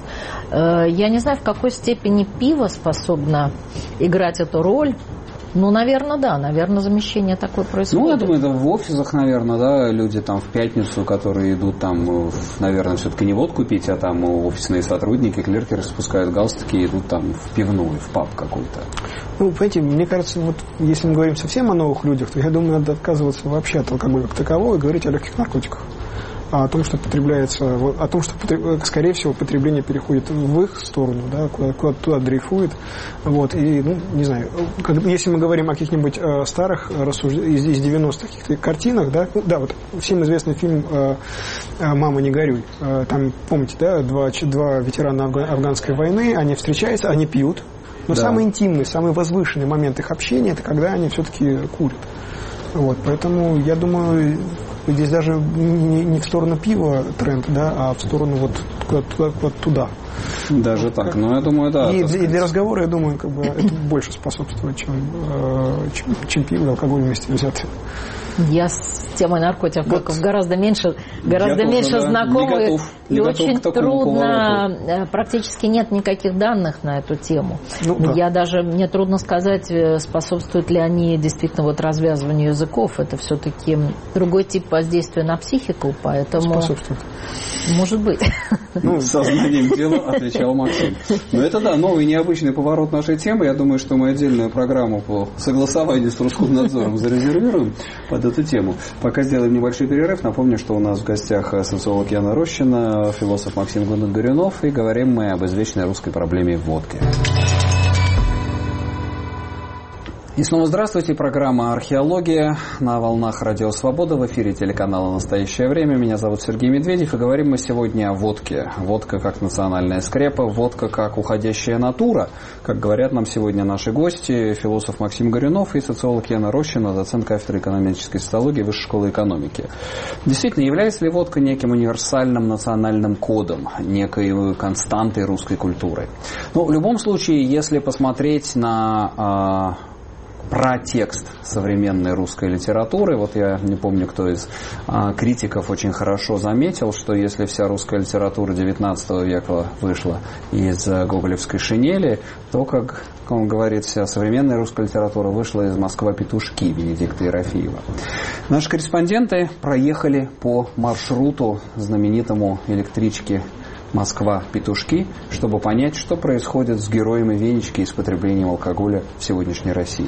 Я не знаю, в какой степени пиво способно играть эту роль. Ну, наверное, да, наверное, замещение такое происходит. Ну, я думаю, это в офисах, наверное, да, люди там в пятницу, которые идут там, наверное, все-таки не водку пить, а там офисные сотрудники, клерки распускают галстуки и идут там в пивную, в паб какой-то. Ну, понимаете, мне кажется, вот если мы говорим совсем о новых людях, то я думаю, надо отказываться вообще от алкоголя как такового и говорить о легких наркотиках. О том, что потребляется, о том, что, скорее всего, потребление переходит в их сторону, да, куда, куда туда дрейфует. Вот, и, ну, не знаю, как, если мы говорим о каких-нибудь э, старых рассуж... из, из девяностых каких-то картинах, да, ну, да, вот всем известный фильм э, «Мама, не горюй». Э, там, помните, да, два, два ветерана афганской войны, они встречаются, они пьют, но да. самый интимный, самый возвышенный момент их общения, это когда они все-таки курят. Вот, поэтому, я думаю, здесь даже не, не в сторону пива тренд, да, а в сторону вот куда-то туда. Даже так, как... но я думаю, да. И, и для разговора, я думаю, как бы это больше способствует, чем, чем, чем пиво и алкоголь вместе взятые. Я с темой наркотиков вот. гораздо меньше, гораздо меньше да, знакомы. Готов, и очень трудно, повороту. Практически нет никаких данных на эту тему. Ну, да. Я даже, мне трудно сказать, способствуют ли они действительно вот развязыванию языков. Это все-таки другой тип воздействия на психику, поэтому... Способствует. Может быть. Ну, сознанием дела, отвечал Максим. Но это, да, новый необычный поворот нашей темы. Я думаю, что мы отдельную программу по согласованию с Роскомнадзором зарезервируем под эту тему. Пока сделаем небольшой перерыв. Напомню, что у нас в гостях социолог Яна Рощина, философ Максим Горюнов, и говорим мы об извечной русской проблеме водки. И снова здравствуйте. Программа «Археология» на волнах Радио Свобода. В эфире телеканала «Настоящее время». Меня зовут Сергей Медведев. И говорим мы сегодня о водке. Водка как национальная скрепа, водка как уходящая натура. Как говорят нам сегодня наши гости, философ Максим Горюнов и социолог Яна Рощина, доцент кафедры экономической социологии Высшей школы экономики. Действительно, является ли водка неким универсальным национальным кодом, некой константой русской культуры? Ну, в любом случае, если посмотреть на... про текст современной русской литературы. Вот я не помню, кто из а, критиков очень хорошо заметил, что если вся русская литература девятнадцатого века вышла из а, гоголевской шинели, то, как он говорит, вся современная русская литература вышла из «Москва-петушки» Бенедикта Ерофеева. Наши корреспонденты проехали по маршруту знаменитому электрички Москва-петушки, чтобы понять, что происходит с героями Венечки и с потреблением алкоголя в сегодняшней России.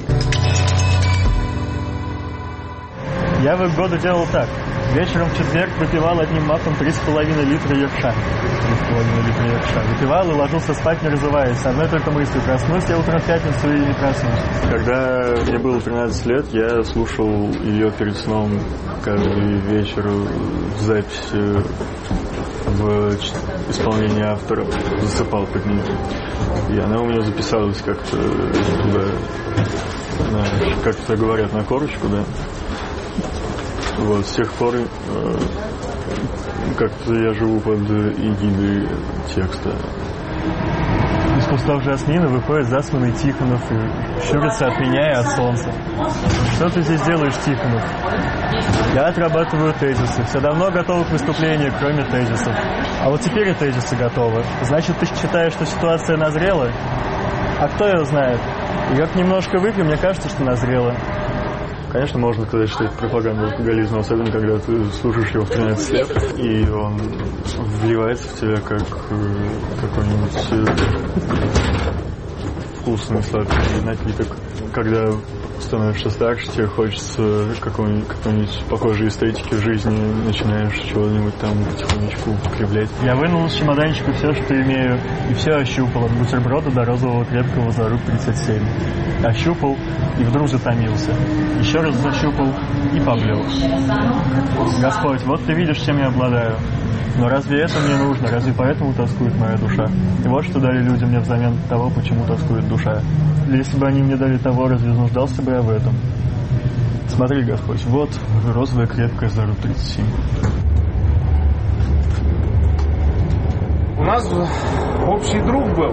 Я в их годы делал так. Вечером в четверг выпивал одним махом три с половиной литра ерша. Три с половиной литра ерша. Выпивал и ложился спать, не разуваясь. С одной только мыслью: проснусь я утром в пятницу или не проснусь. Когда мне было тринадцать лет, я слушал ее перед сном каждый вечер в записи в исполнении автора, засыпал под ней. И она у меня записалась как-то туда, на, как-то говорят, на корочку, да. Вот, с тех пор э, как-то я живу под эгидой текста. Из кустов жасмина выходит засланный Тихонов и щурится от меня и от солнца. Что ты здесь делаешь, Тихонов? Я отрабатываю тезисы. Все давно готовы к выступлению, кроме тезисов. А вот теперь и тезисы готовы. Значит, ты считаешь, что ситуация назрела? А кто ее знает? И как немножко выпью, мне кажется, что назрела. Конечно, можно сказать, что это пропаганда алкоголизма, особенно когда ты слушаешь его в тринадцать лет, и он вливается в тебя как какой-нибудь вкусный сладкий напиток. Когда становишься старше, тебе хочется какой-нибудь, какой-нибудь похожей эстетики в жизни, начинаешь чего-нибудь там потихонечку укреплять. Я вынул из чемоданчика все, что имею, и все ощупал, от бутерброда до розового крепкого за руб тридцать семь. Ощупал и вдруг затомился. Еще раз защупал и поблел. Господь, вот ты видишь, чем я обладаю. Но разве это мне нужно? Разве поэтому тоскует моя душа? И вот что дали люди мне взамен того, почему тоскует душа. Если бы они мне дали того, разве нуждался бы я в этом? Смотри, Господь, вот розовая крепкая за руб тридцать семь. У нас общий друг был,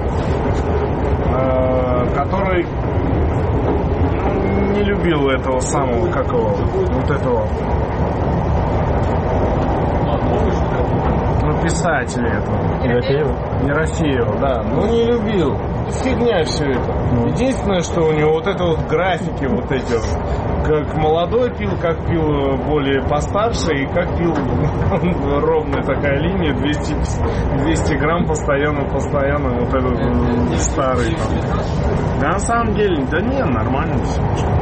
который не любил этого самого, как его, вот этого, ну, писателя этого. Ерофеева? Ерофеева, да. Ну, не любил. Фигня все это. Единственное, что у него вот это вот графики, вот эти вот, как молодой пил, как пил более постарше, и как пил ровная такая линия, двести, двести грамм постоянно, постоянно, вот этот старый. Да на самом деле, да не, нормально все.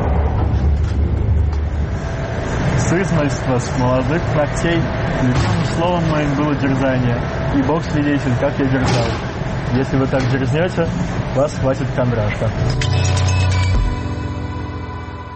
С измольства, с молодых ногтей, любимым словом моим было дерзание, и Бог свидетель, как я дерзал. Если вы так дерзнете, вас хватит кондрашка.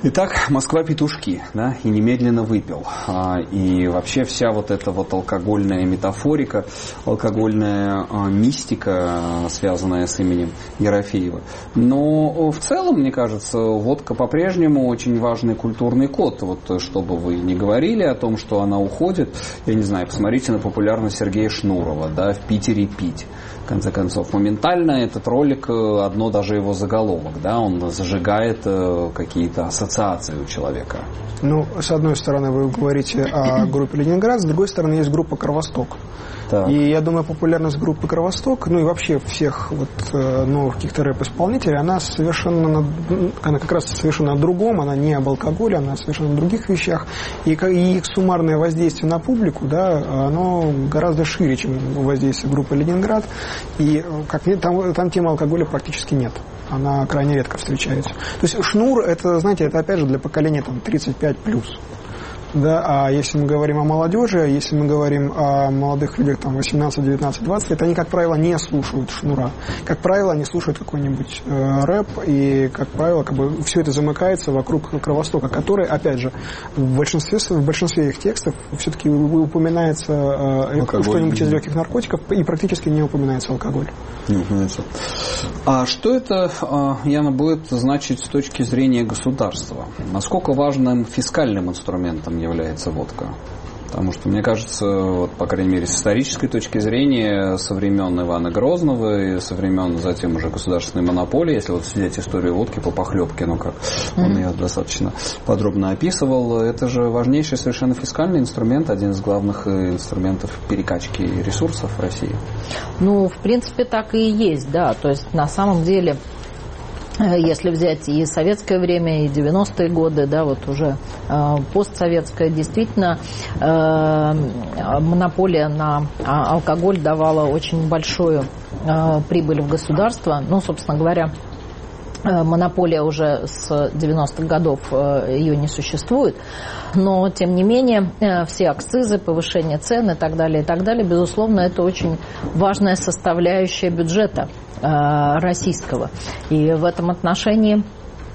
Итак, Москва-петушки, да, и немедленно выпил. А, и вообще вся вот эта вот алкогольная метафорика, алкогольная а, мистика, связанная с именем Ерофеева. Но в целом, мне кажется, водка по-прежнему очень важный культурный код. Вот чтобы вы не говорили о том, что она уходит, я не знаю, посмотрите на популярность Сергея Шнурова, да, в Питере пить. В конце концов, моментально этот ролик, одно даже его заголовок, да, он зажигает какие-то ассоциации у человека. Ну, с одной стороны, вы говорите о группе «Ленинград», с другой стороны, есть группа «Кровосток». Так. И я думаю, популярность группы «Кровосток», ну и вообще всех вот новых каких-то рэп-исполнителей, она совершенно, она как раз совершенно о другом, она не об алкоголе, она совершенно о других вещах. И, и их суммарное воздействие на публику, да, оно гораздо шире, чем воздействие группы «Ленинград». И как нет, там, там темы алкоголя практически нет. Она крайне редко встречается. То есть Шнур, это, знаете, это опять же для поколения там, тридцать пять плюс. Да, а если мы говорим о молодежи, если мы говорим о молодых людях там, восемнадцать, девятнадцать, двадцать лет, они, как правило, не слушают Шнура. Как правило, они слушают какой-нибудь э, рэп, и, как правило, как бы, все это замыкается вокруг Кровостока, который, опять же, в большинстве, в большинстве их текстов все-таки упоминается э, что-нибудь из легких наркотиков, и практически не упоминается алкоголь. Не упоминается. А что это, Яна, будет значить с точки зрения государства? Насколько важным фискальным инструментом является водка? Потому что, мне кажется, вот, по крайней мере, с исторической точки зрения, со времен Ивана Грозного и со времен затем уже государственной монополии, если вот взять историю водки по Похлебке, ну как он ее достаточно подробно описывал, это же важнейший совершенно фискальный инструмент, один из главных инструментов перекачки ресурсов в России. Ну, в принципе, так и есть, да. То есть, на самом деле, если взять и советское время, и девяностые годы, да, вот уже э, постсоветское, действительно, э, монополия на алкоголь давала очень большую э, прибыль в государство. Ну, собственно говоря, э, монополия уже с девяностых годов, э, ее не существует. Но, тем не менее, э, все акцизы, повышение цен и так далее, и так далее, безусловно, это очень важная составляющая бюджета российского. И в этом отношении,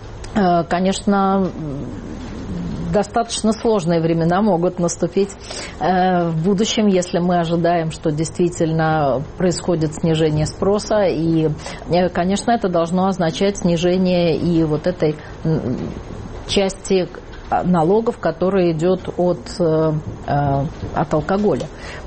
конечно, достаточно сложные времена могут наступить в будущем, если мы ожидаем, что действительно происходит снижение спроса. И, конечно, это должно означать снижение и вот этой части налогов, которая идет от, от алкоголя.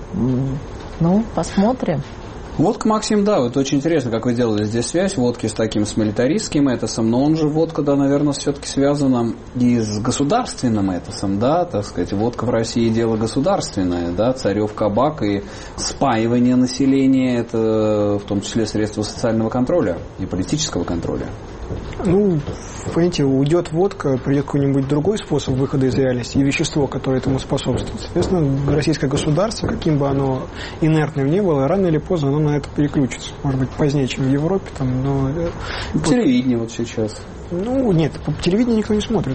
Ну, посмотрим. Водка, Максим, да, вот очень интересно, как вы делали здесь связь водки с таким, с милитаристским этосом, но он же, водка, да, наверное, все-таки связана и с государственным этосом, да, так сказать, водка в России дело государственное, да, Царев кабак и спаивание населения, это в том числе средства социального контроля и политического контроля. Ну, понимаете, уйдет водка, придет какой-нибудь другой способ выхода из реальности и вещество, которое этому способствует. Соответственно, российское государство, каким бы оно инертным ни было, рано или поздно оно на это переключится. Может быть, позднее, чем в Европе. Там, но... Телевидение вот сейчас. Ну, нет, по телевидению никто не смотрит.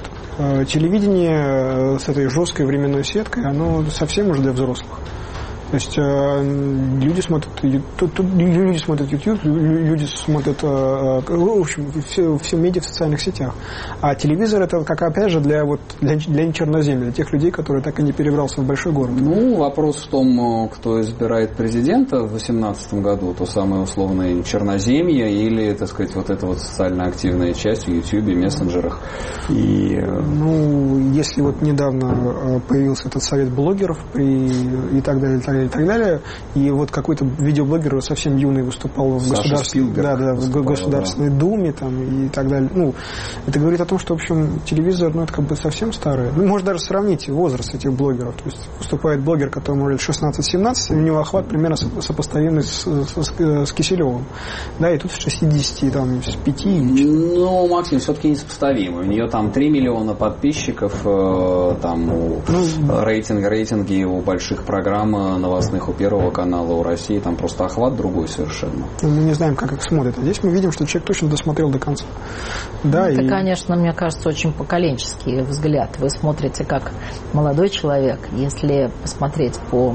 Телевидение с этой жесткой временной сеткой, оно совсем уже для взрослых. То есть э, люди смотрят тут, тут, люди смотрят YouTube, люди смотрят э, в общем, все, все медиа в социальных сетях. А телевизор это как опять же для, вот, для, для черноземья, для тех людей, которые так и не перебрался в большой город. Ну, вопрос в том, кто избирает президента в две тысячи восемнадцатом году, то самое условное черноземье или, так сказать, вот эта вот социально активная часть в YouTube, мессенджерах. И... Ну, если вот недавно появился этот совет блогеров при... и так далее, и так далее, и так далее. И вот какой-то видеоблогер совсем юный выступал в, государствен... да, да, в Государственной да. Думе там, и так далее. Ну, это говорит о том, что, в общем, телевизор, ну, это как бы совсем старый. Ну, можно даже сравнить возраст этих блогеров. То есть выступает блогер, которому лет шестнадцать-семнадцать, и у него охват примерно сопоставимый с, с, с Киселевым. Да, и тут с шестидесяти, там, с пяти. Ну, Максим, все-таки несопоставимый. У нее там три миллиона подписчиков, там, у ну, рейтинг, рейтинги у больших программ новостных, у Первого канала, у России, там просто охват другой совершенно. Мы не знаем, как их смотрят. А здесь мы видим, что человек точно досмотрел до конца. Да, это, и... конечно, мне кажется, очень поколенческий взгляд. Вы смотрите как молодой человек. Если посмотреть по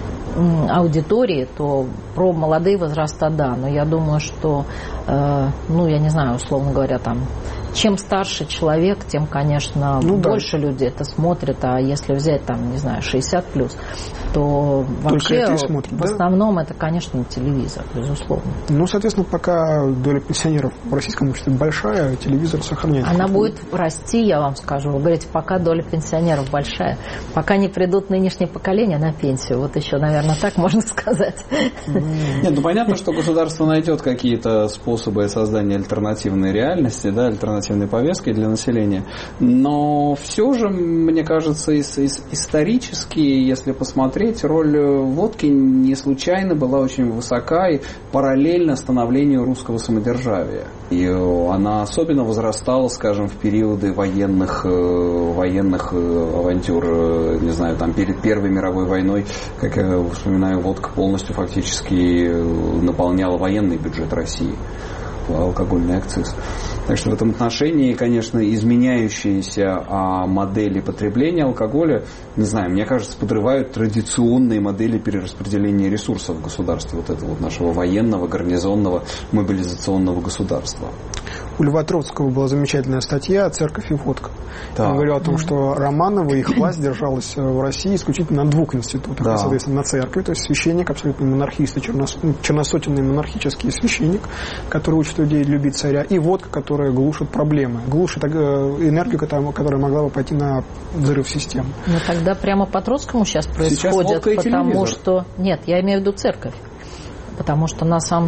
аудитории, то про молодые возраста, да. Но я думаю, что, э, ну, я не знаю, условно говоря, там чем старше человек, тем, конечно, ну, больше да. люди это смотрят. А если взять, там, не знаю, шестьдесят плюс, то вообще смотрят, в да? основном это, конечно, телевизор, безусловно. Ну, соответственно, пока доля пенсионеров в российском обществе большая, телевизор сохраняется. Она будет расти, я вам скажу. Вы говорите, пока доля пенсионеров большая. Пока не придут нынешние поколения на пенсию. Вот еще, наверное, так можно сказать. Нет, ну понятно, что государство найдет какие-то способы создания альтернативной реальности, да, альтернативной повестки для населения. Но все же, мне кажется, исторически, если посмотреть, роль водки не случайно была очень высока и параллельно становлению русского самодержавия. И она особенно возрастала, скажем, в периоды военных, военных авантюр, не знаю, там перед Первой мировой войной, как я вспоминаю, водка полностью фактически наполняла военный бюджет России, алкогольный акциз. Так что в этом отношении, конечно, изменяющиеся модели потребления алкоголя, не знаю, мне кажется, подрывают традиционные модели перераспределения ресурсов в государстве, вот этого вот нашего военного, гарнизонного, мобилизационного государства. У Льва Троцкого была замечательная статья «Церковь и водка». Да. Он говорил о том, что Романовы, их власть держалась в России исключительно на двух институтах. Да. Соответственно, на церкви, то есть священник, абсолютно монархист, чернос... черносотенный монархический священник, который учит людей любить царя, и водка, которая глушит проблемы, глушит энергию, которая могла бы пойти на взрыв системы. Ну тогда прямо по Троцкому сейчас происходит, сейчас потому что... Нет, я имею в виду церковь. Потому что на самом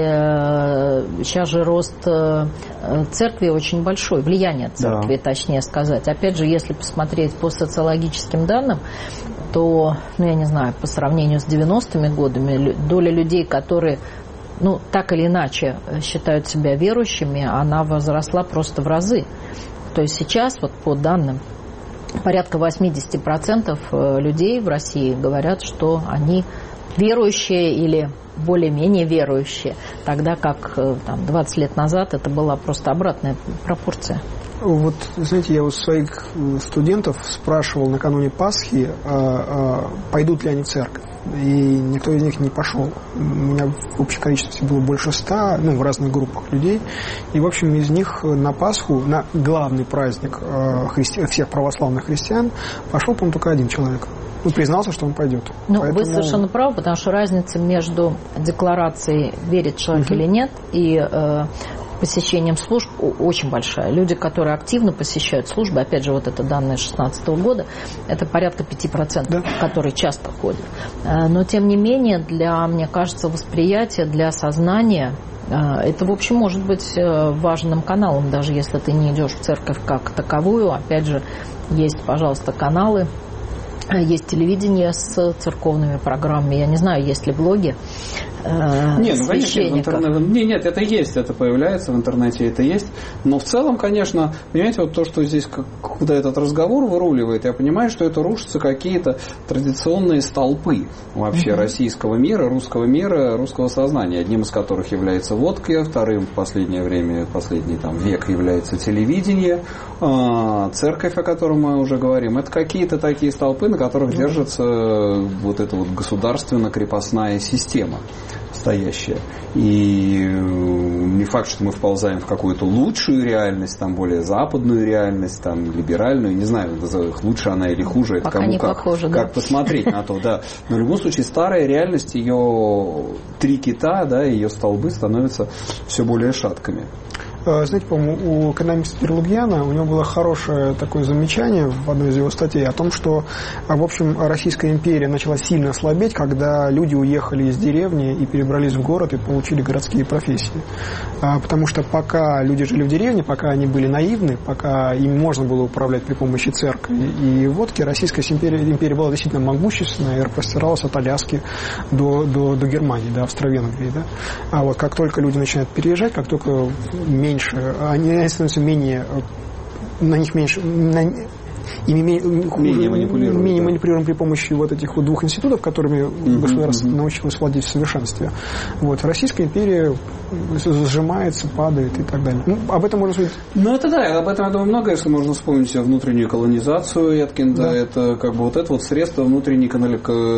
деле сейчас же рост церкви очень большой, влияние церкви, да. точнее сказать. Опять же, если посмотреть по социологическим данным, то, ну я не знаю, по сравнению с девяностыми годами, доля людей, которые, ну так или иначе считают себя верующими, она возросла просто в разы. То есть сейчас, вот по данным, порядка восемьдесят процентов людей в России говорят, что они верующие или более-менее верующие, тогда как там, двадцать лет назад это была просто обратная пропорция. Вот, знаете, я у своих студентов спрашивал накануне Пасхи, а, а, пойдут ли они в церковь. И никто из них не пошел. У меня в общем количестве было больше ста, ну, в разных группах людей. И, в общем, из них на Пасху, на главный праздник христи... всех православных христиан, пошел, по-моему, только один человек. Ну, признался, что он пойдет. Ну, Поэтому... вы совершенно правы, потому что разница между декларацией, верит человек uh-huh. или нет, и э, посещением служб очень большая. Люди, которые активно посещают службы, опять же, вот это данные шестнадцатого года, это порядка пяти процентов, да. которые часто ходят. Но, тем не менее, для, мне кажется, восприятия, для сознания, это, в общем, может быть важным каналом, даже если ты не идешь в церковь как таковую. Опять же, есть, пожалуйста, каналы, есть телевидение с церковными программами. Я не знаю, есть ли блоги э, нет, ну, священников. Конечно, нет, нет, это есть, это появляется в интернете, это есть. Но в целом, конечно, понимаете, вот то, что здесь, когда этот разговор выруливает, я понимаю, что это рушатся какие-то традиционные столпы вообще uh-huh. российского мира, русского мира, русского сознания, одним из которых является водка, вторым в последнее время, последний там, век является телевидение, э, церковь, о которой мы уже говорим. Это какие-то такие столпы, на которых держится вот эта вот государственно-крепостная система стоящая. И не факт, что мы вползаем в какую-то лучшую реальность, там более западную реальность, там либеральную, не знаю, лучше она или хуже, это пока кому не как, похоже, как да? посмотреть на то, да. Но в любом случае старая реальность, ее три кита, да, ее столбы становятся все более шаткими. Знаете, по-моему, у экономиста Перлугьяна, у него было хорошее такое замечание в одной из его статей о том, что, в общем, Российская империя начала сильно слабеть, когда люди уехали из деревни и перебрались в город и получили городские профессии. Потому что пока люди жили в деревне, пока они были наивны, пока им можно было управлять при помощи церкви и водки, Российская империя, империя была действительно могущественная и распростиралась от Аляски до, до, до Германии, до Австро-Венгрии. Да? А вот как только люди начинают переезжать, как только меньше, они становятся менее, на них меньше, на, и менее, менее манипулируем, менее да. манипулируем при помощи вот этих вот двух институтов, которыми mm-hmm, государство mm-hmm. научилось владеть в совершенстве. Вот. Российская империя сжимается, падает и так далее. Ну, об этом можно сказать. Ну, это да, об этом, я думаю, многое, что можно вспомнить внутреннюю колонизацию Эткинда. Да. Это как бы вот это вот средство внутренней канали...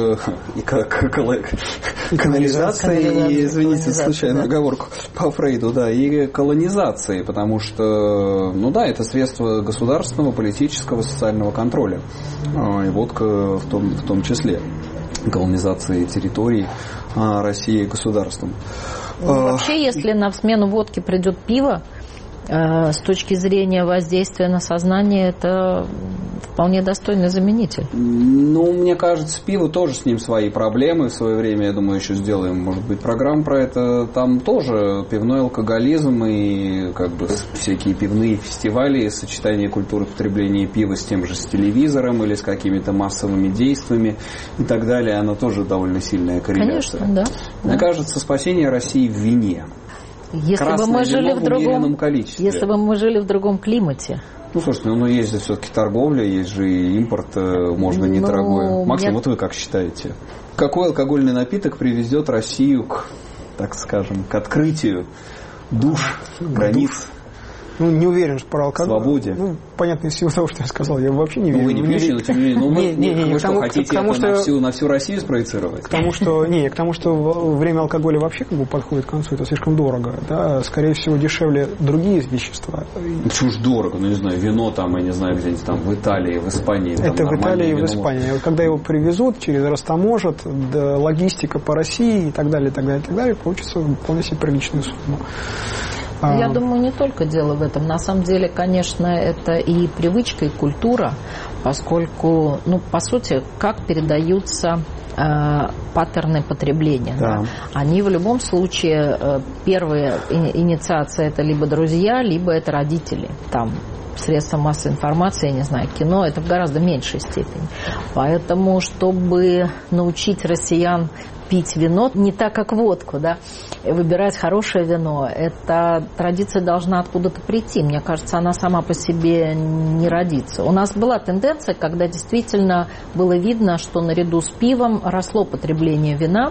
канализации и, извините, случайную да. оговорку по Фрейду, да, и колонизации, потому что, ну да, это средство государственного, политического, социального контроля. И водка в том, в том числе. Колонизации территорий России государством. Ну, вообще, если на смену водки придет пиво, э, с точки зрения воздействия на сознание, это вполне достойный заменитель. Ну, мне кажется, пиво тоже с ним свои проблемы. В свое время, я думаю, еще сделаем, может быть, программу про это. Там тоже пивной алкоголизм и как бы всякие пивные фестивали, сочетание культуры потребления пива с тем же с телевизором или с какими-то массовыми действиями и так далее. Она тоже довольно сильная корреляция. Конечно, да. Мне да. кажется, спасение России в вине. Если бы мы жили в другом, если бы мы жили в другом климате. Ну, слушайте, ну, есть же все-таки торговля, есть же и импорт, можно недорогой. Ну, Максим, мне... вот вы как считаете? Какой алкогольный напиток приведет Россию к, так скажем, к открытию душ, границ? Душ. Ну, не уверен, что про алкоголь. Свободе. Ну, понятно, из всего того, что я сказал, я вообще не верю. Ну, вы не пьете, но тем не менее. Ну, не, не, не, вы не, что, тому, хотите к тому, это что... на, всю, на всю Россию спроецировать? К тому, что, не, к тому, что время алкоголя вообще как бы подходит к концу, это слишком дорого. Да? Скорее всего, дешевле другие вещества. Почему ж дорого? Ну, не знаю, вино там, я не знаю, где-нибудь там в Италии, в Испании. Это в Италии и в Испании. Вот когда его привезут, через растаможат, да, логистика по России и так далее, и так далее, и так далее, получится вполне себе приличная сумма. Я думаю, не только дело в этом. На самом деле, конечно, это и привычка, и культура, поскольку, ну, по сути, как передаются э, паттерны потребления. Да. Да? Они в любом случае, э, первая инициация – это либо друзья, либо это родители. Там средства массовой информации, я не знаю, кино, это в гораздо меньшей степени. Поэтому, чтобы научить россиян пить вино не так, как водку, да, выбирать хорошее вино, эта традиция должна откуда-то прийти. Мне кажется, она сама по себе не родится. У нас была тенденция, когда действительно было видно, что наряду с пивом росло потребление вина.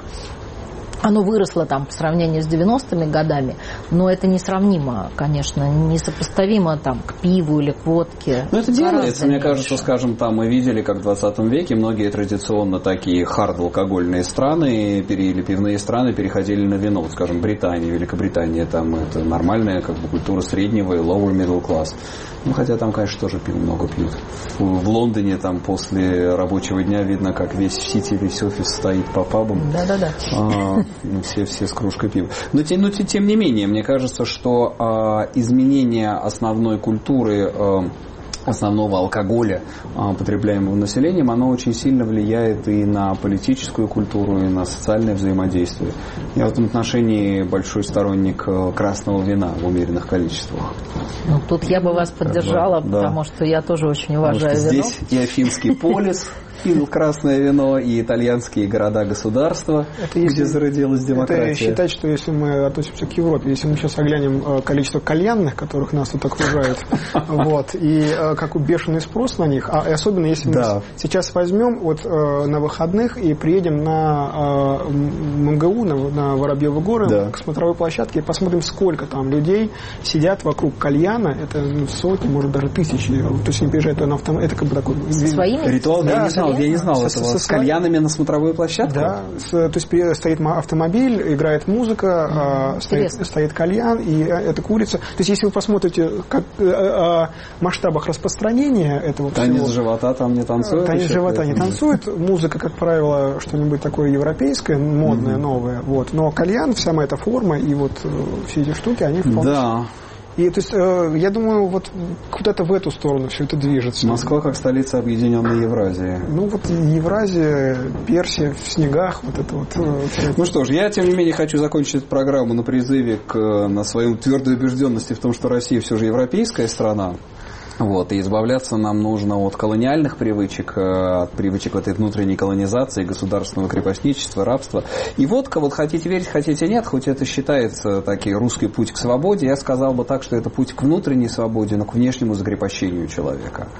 Оно выросло там по сравнению с девяностыми годами, но это несравнимо, конечно, несопоставимо там к пиву или к водке. Ну, это делается, мне кажется, скажем, там мы видели, как в двадцатом веке многие традиционно такие хард-алкогольные страны или пивные страны переходили на вино. Вот, скажем, Британия, Великобритания, там это нормальная как бы культура среднего и lower middle class. Ну, хотя там, конечно, тоже пиво много пьют. В Лондоне там после рабочего дня видно, как весь Сити, весь офис стоит по пабам. Да-да-да. А, все, все с кружкой пива. Но, но тем не менее, мне кажется, что а, изменение основной культуры, а, основного алкоголя, а, потребляемого населением, оно очень сильно влияет и на политическую культуру, и на социальное взаимодействие. Я в этом отношении большой сторонник красного вина в умеренных количествах. Ну, тут я бы вас поддержала, да, потому да. что я тоже очень уважаю вино. Здесь и Афинский полис пил красное вино, и итальянские города-государства, где если, зародилась демократия. Это считать, что если мы относимся к Европе, если мы сейчас оглянем количество кальянных, которых нас тут окружают, вот, и какой бешеный спрос на них, а особенно если мы да. сейчас возьмем вот на выходных и приедем на МГУ, на, на Воробьевы горы, да. к смотровой площадке, и посмотрим, сколько там людей сидят вокруг кальяна, это ну, сотни, может даже тысячи, то есть они приезжают на автомобиль, это как бы такой... Со своими? Ритуал, да, я не знал, я не знал со, этого. Со, с кальянами на смотровую площадку? Да, с, то есть стоит автомобиль, играет музыка, mm, стоит, стоит кальян, и это курица. То есть если вы посмотрите как, о, о масштабах распространения этого танец всего... живота там не танцует? Танец живота не танцует. Музыка, как правило, что-нибудь такое европейское, модное, mm-hmm. новое. Вот. Но кальян, вся моя эта форма и вот все эти штуки, они вполне... Да. И то есть, э, я думаю, вот куда-то в эту сторону все это движется. Москва как столица объединенной Евразии. Ну вот Евразия, Персия в снегах, вот это вот. Э, ну что ж, я тем не менее хочу закончить эту программу на призыве к, на своей твердой убежденности в том, что Россия все же европейская страна. Вот, и избавляться нам нужно от колониальных привычек, от привычек этой внутренней колонизации, государственного крепостничества, рабства. И водка, вот хотите верить, хотите нет, хоть это считается такой русский путь к свободе, я сказал бы так, что это путь к внутренней свободе, но к внешнему закрепощению человека.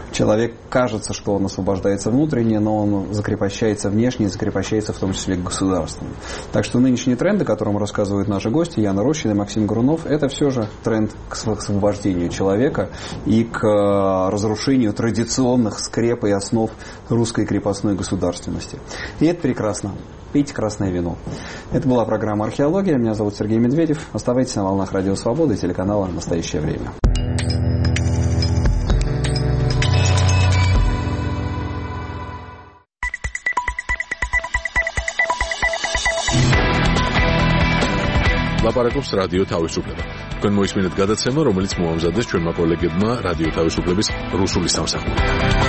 Человек, кажется, что он освобождается внутренне, но он закрепощается внешне, и закрепощается в том числе государственно. Так что нынешние тренды, о котором рассказывают наши гости, Яна Рощина и Максим Горунов, это все же тренд к освобождению человека и к разрушению традиционных скреп и основ русской крепостной государственности. И это прекрасно. Пейте красное вино. Это была программа «Археология». Меня зовут Сергей Медведев. Оставайтесь на волнах Радио Свободы и телеканала «Настоящее время». ლაპარაკობს რადიო თავისუფლება. თქვენ მოისმინეთ გადაცემა, რომელიც მოამზადეს ჩვენმა კოლეგებმა რადიო თავისუფლების რუსული სამსახური.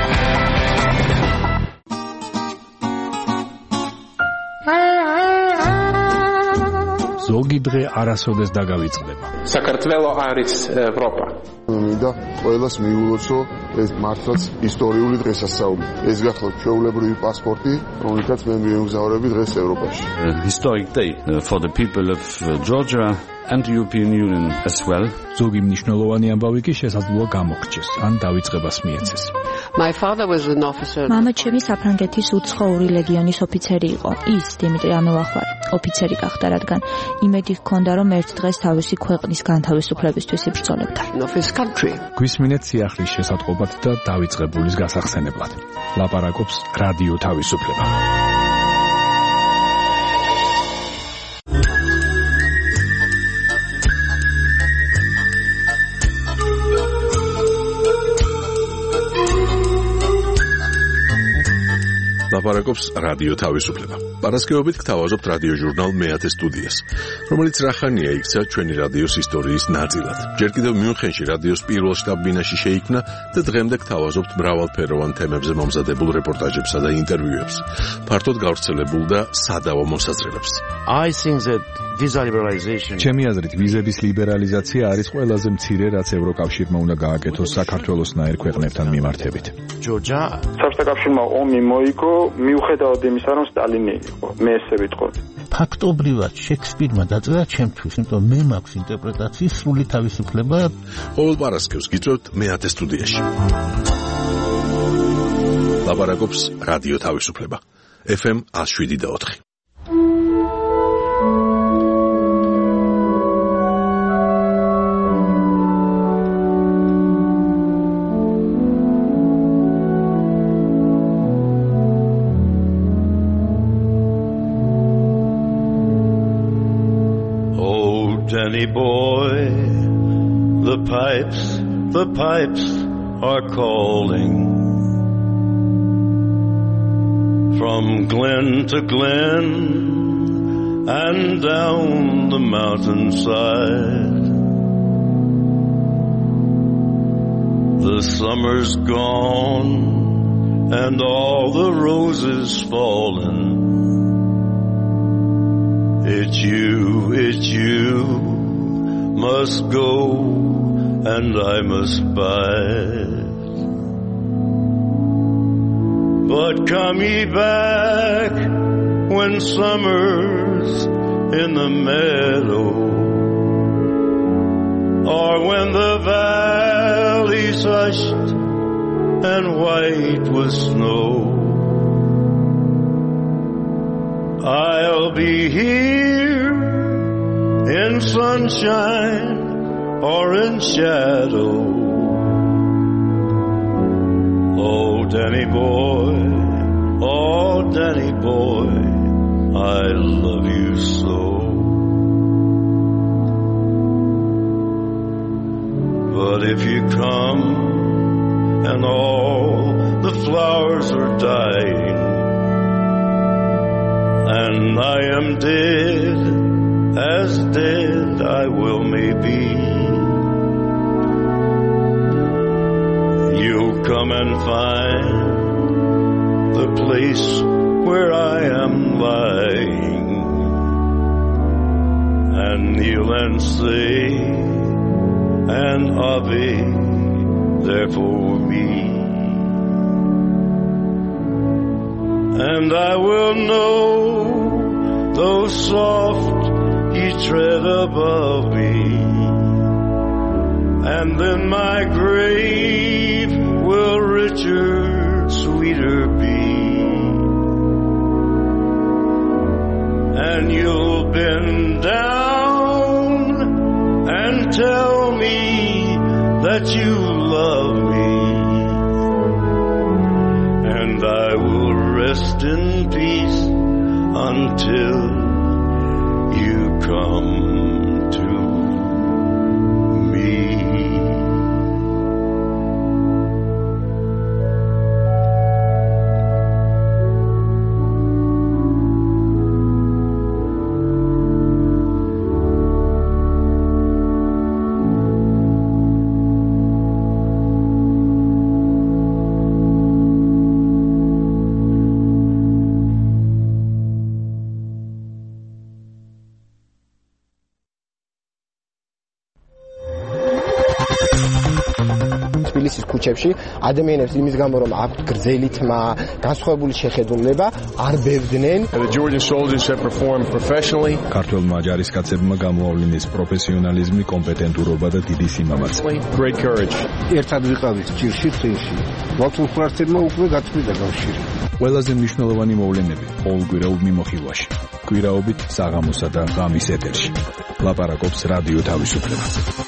ზოგი დღე არასოდეს დაგავიწყდება. საქართველო არის ევროპა. მინდა ყველას მიულოცო ეს მართლაც ისტორიული დღესასწაული. ეს გახლავთ ჩვეულებრივი პასპორტი, რომელთაც მე მიემგზავრები დღეს ევროპაში. Historic day for the people of Georgia and the European Union as well. ზოგი მნიშვნელოვანი ამბავი კი შესაძლოა გამოგრჩეს, ან დავიწყებას მიეცეს. My father was an officer. მამა ჩემი საფრანგეთის უცხოური ლეგიონის ოფიცერი იყო. ის დიმიტრი ამელახვარი ოფიცერი გახდა, რადგან იმედი ჰქონდა, რომ ერთ დღეს თავისი ქვეყნის განთავისუფლებისთვის იბრძოლებდა. გვისმინეთ სიახლის შესატყობად და დავიწყებულის გასახსენებლად. ლაპარაკობს რადიო თავისუფლება. ლაპარაკობს რადიო თავისუფლება. პარასკევობით გთავაზობთ რადიო ჟურნალ მეათე სტუდიას, რომელიც რახანია იქცა ჩვენი რადიოს ისტორიის ნაწილად. ჯერ კიდევ მიუნხენში რადიოს პირველ შტაბ-ბინაში შეიქმნა და დღემდე გთავაზობთ მრავალფეროვან თემებზე მომზადებულ რეპორტაჟებსა და ინტერვიუებს, ფართოდ გავრცელებულ და სადავო მოსაზრებებს. I think that visa liberalization ჩემი აზრით ვიზების ლიბერალიზაცია არის ყველაზე მცირე, რაც ევროკავშირმა უნდა გააკეთოს საქართველოსნაირ ქვეყნებთან მიმართებით. Georgia საბჭოთა კავშირმა ომი მოიგო მიუხედავად იმისა, რომ სტალინი იყო. მე ესე ვიტყოდი. ფაქტობრივად შექსპირმა დაწერა ჩემთვის, იმიტომ მე მაქვს ინტერპრეტაციის სრული თავისუფლება. ყოველ პარასკევს გიწევთ მეათე სტუდიაში. ლაპარაკობს რადიო თავისუფლება. ეფ ემ one oh seven და four. Danny boy, the pipes, the pipes are calling from glen to glen and down the mountainside. The summer's gone and all the roses fallen. It's you, it's you, must go, and I must bide. But come ye back when summer's in the meadow, or when the valley's hushed and white with snow. I'll be here in sunshine or in shadow. Oh, Danny boy, oh, Danny boy, I love you so. But if you come and all the flowers are dying, and I am dead, as dead I will maybe, you'll come and find the place where I am lying, and kneel and say an Ave there for me. And I will know, though soft ye tread above me, and then my grave will richer, sweeter be. And you'll bend down and tell me that you love me, and I will rest in peace until you come to me. თბილისის ქუჩებში ადამიანებს იმის გამო რომ აქვთ გრძელი თმა, განსხვავებული შეხედულება, არ ბევდნენ. The Georgian soldiers have performed professionally. ქართველმა ჯარისკაცებმა გამოავლინეს პროფესიონალიზმი, კომპეტენტურობა და დიდი სიმამაცე. Great courage. ერთად ვიყავით ჭირში წინში. ვაკულ ფრასტერმა უკვე გაწყვიტა კავშირი. ყველაზე მნიშვნელოვანი მოვლენები ყოველ კვირაულ მიმოხილვაში. კვირაობით საღამოსა და ღამის ეთერში. ლაპარაკობს რადიო თავისუფლება.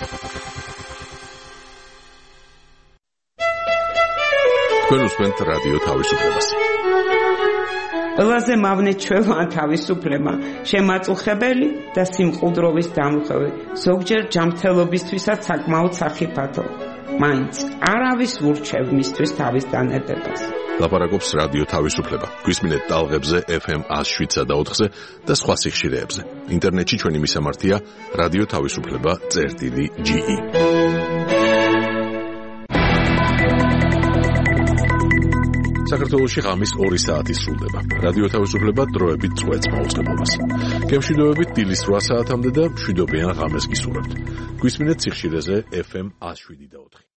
თქვენ უსმენთ რადიო თავისუფლებას. ყველაზე მავნე ჩვეულა თავისუფლება, შემაწუხებელი და სიმყუდროვის დამხევი, ზოგჯერ ჯანმრთელობისთვისაც საკმაოდ სახიფათო. მაინც არავის ურჩევ მისთვის თავის დანებებას. ლაპარაკობს რადიო თავისუფლება. გვისმინეთ ტალღებზე ეფ ემ one oh seven და ოთხზე და სხვა სიხშირეებზე. ინტერნეტში ჩვენი მისამართია რადიო თავისუფლება წერტილი ჯი ი. საქართველოში ღამის ორი საათი სრულდება. რადიო თავისუფლება დროებით წვეთს მაუწყებლობას. გემშვიდობებით დილის რვა საათამდე და მშვიდობიან ღამეს გისურვებთ. გვისმინეთ სიხშირეზე ეფ ემ one oh seven და ოთხი.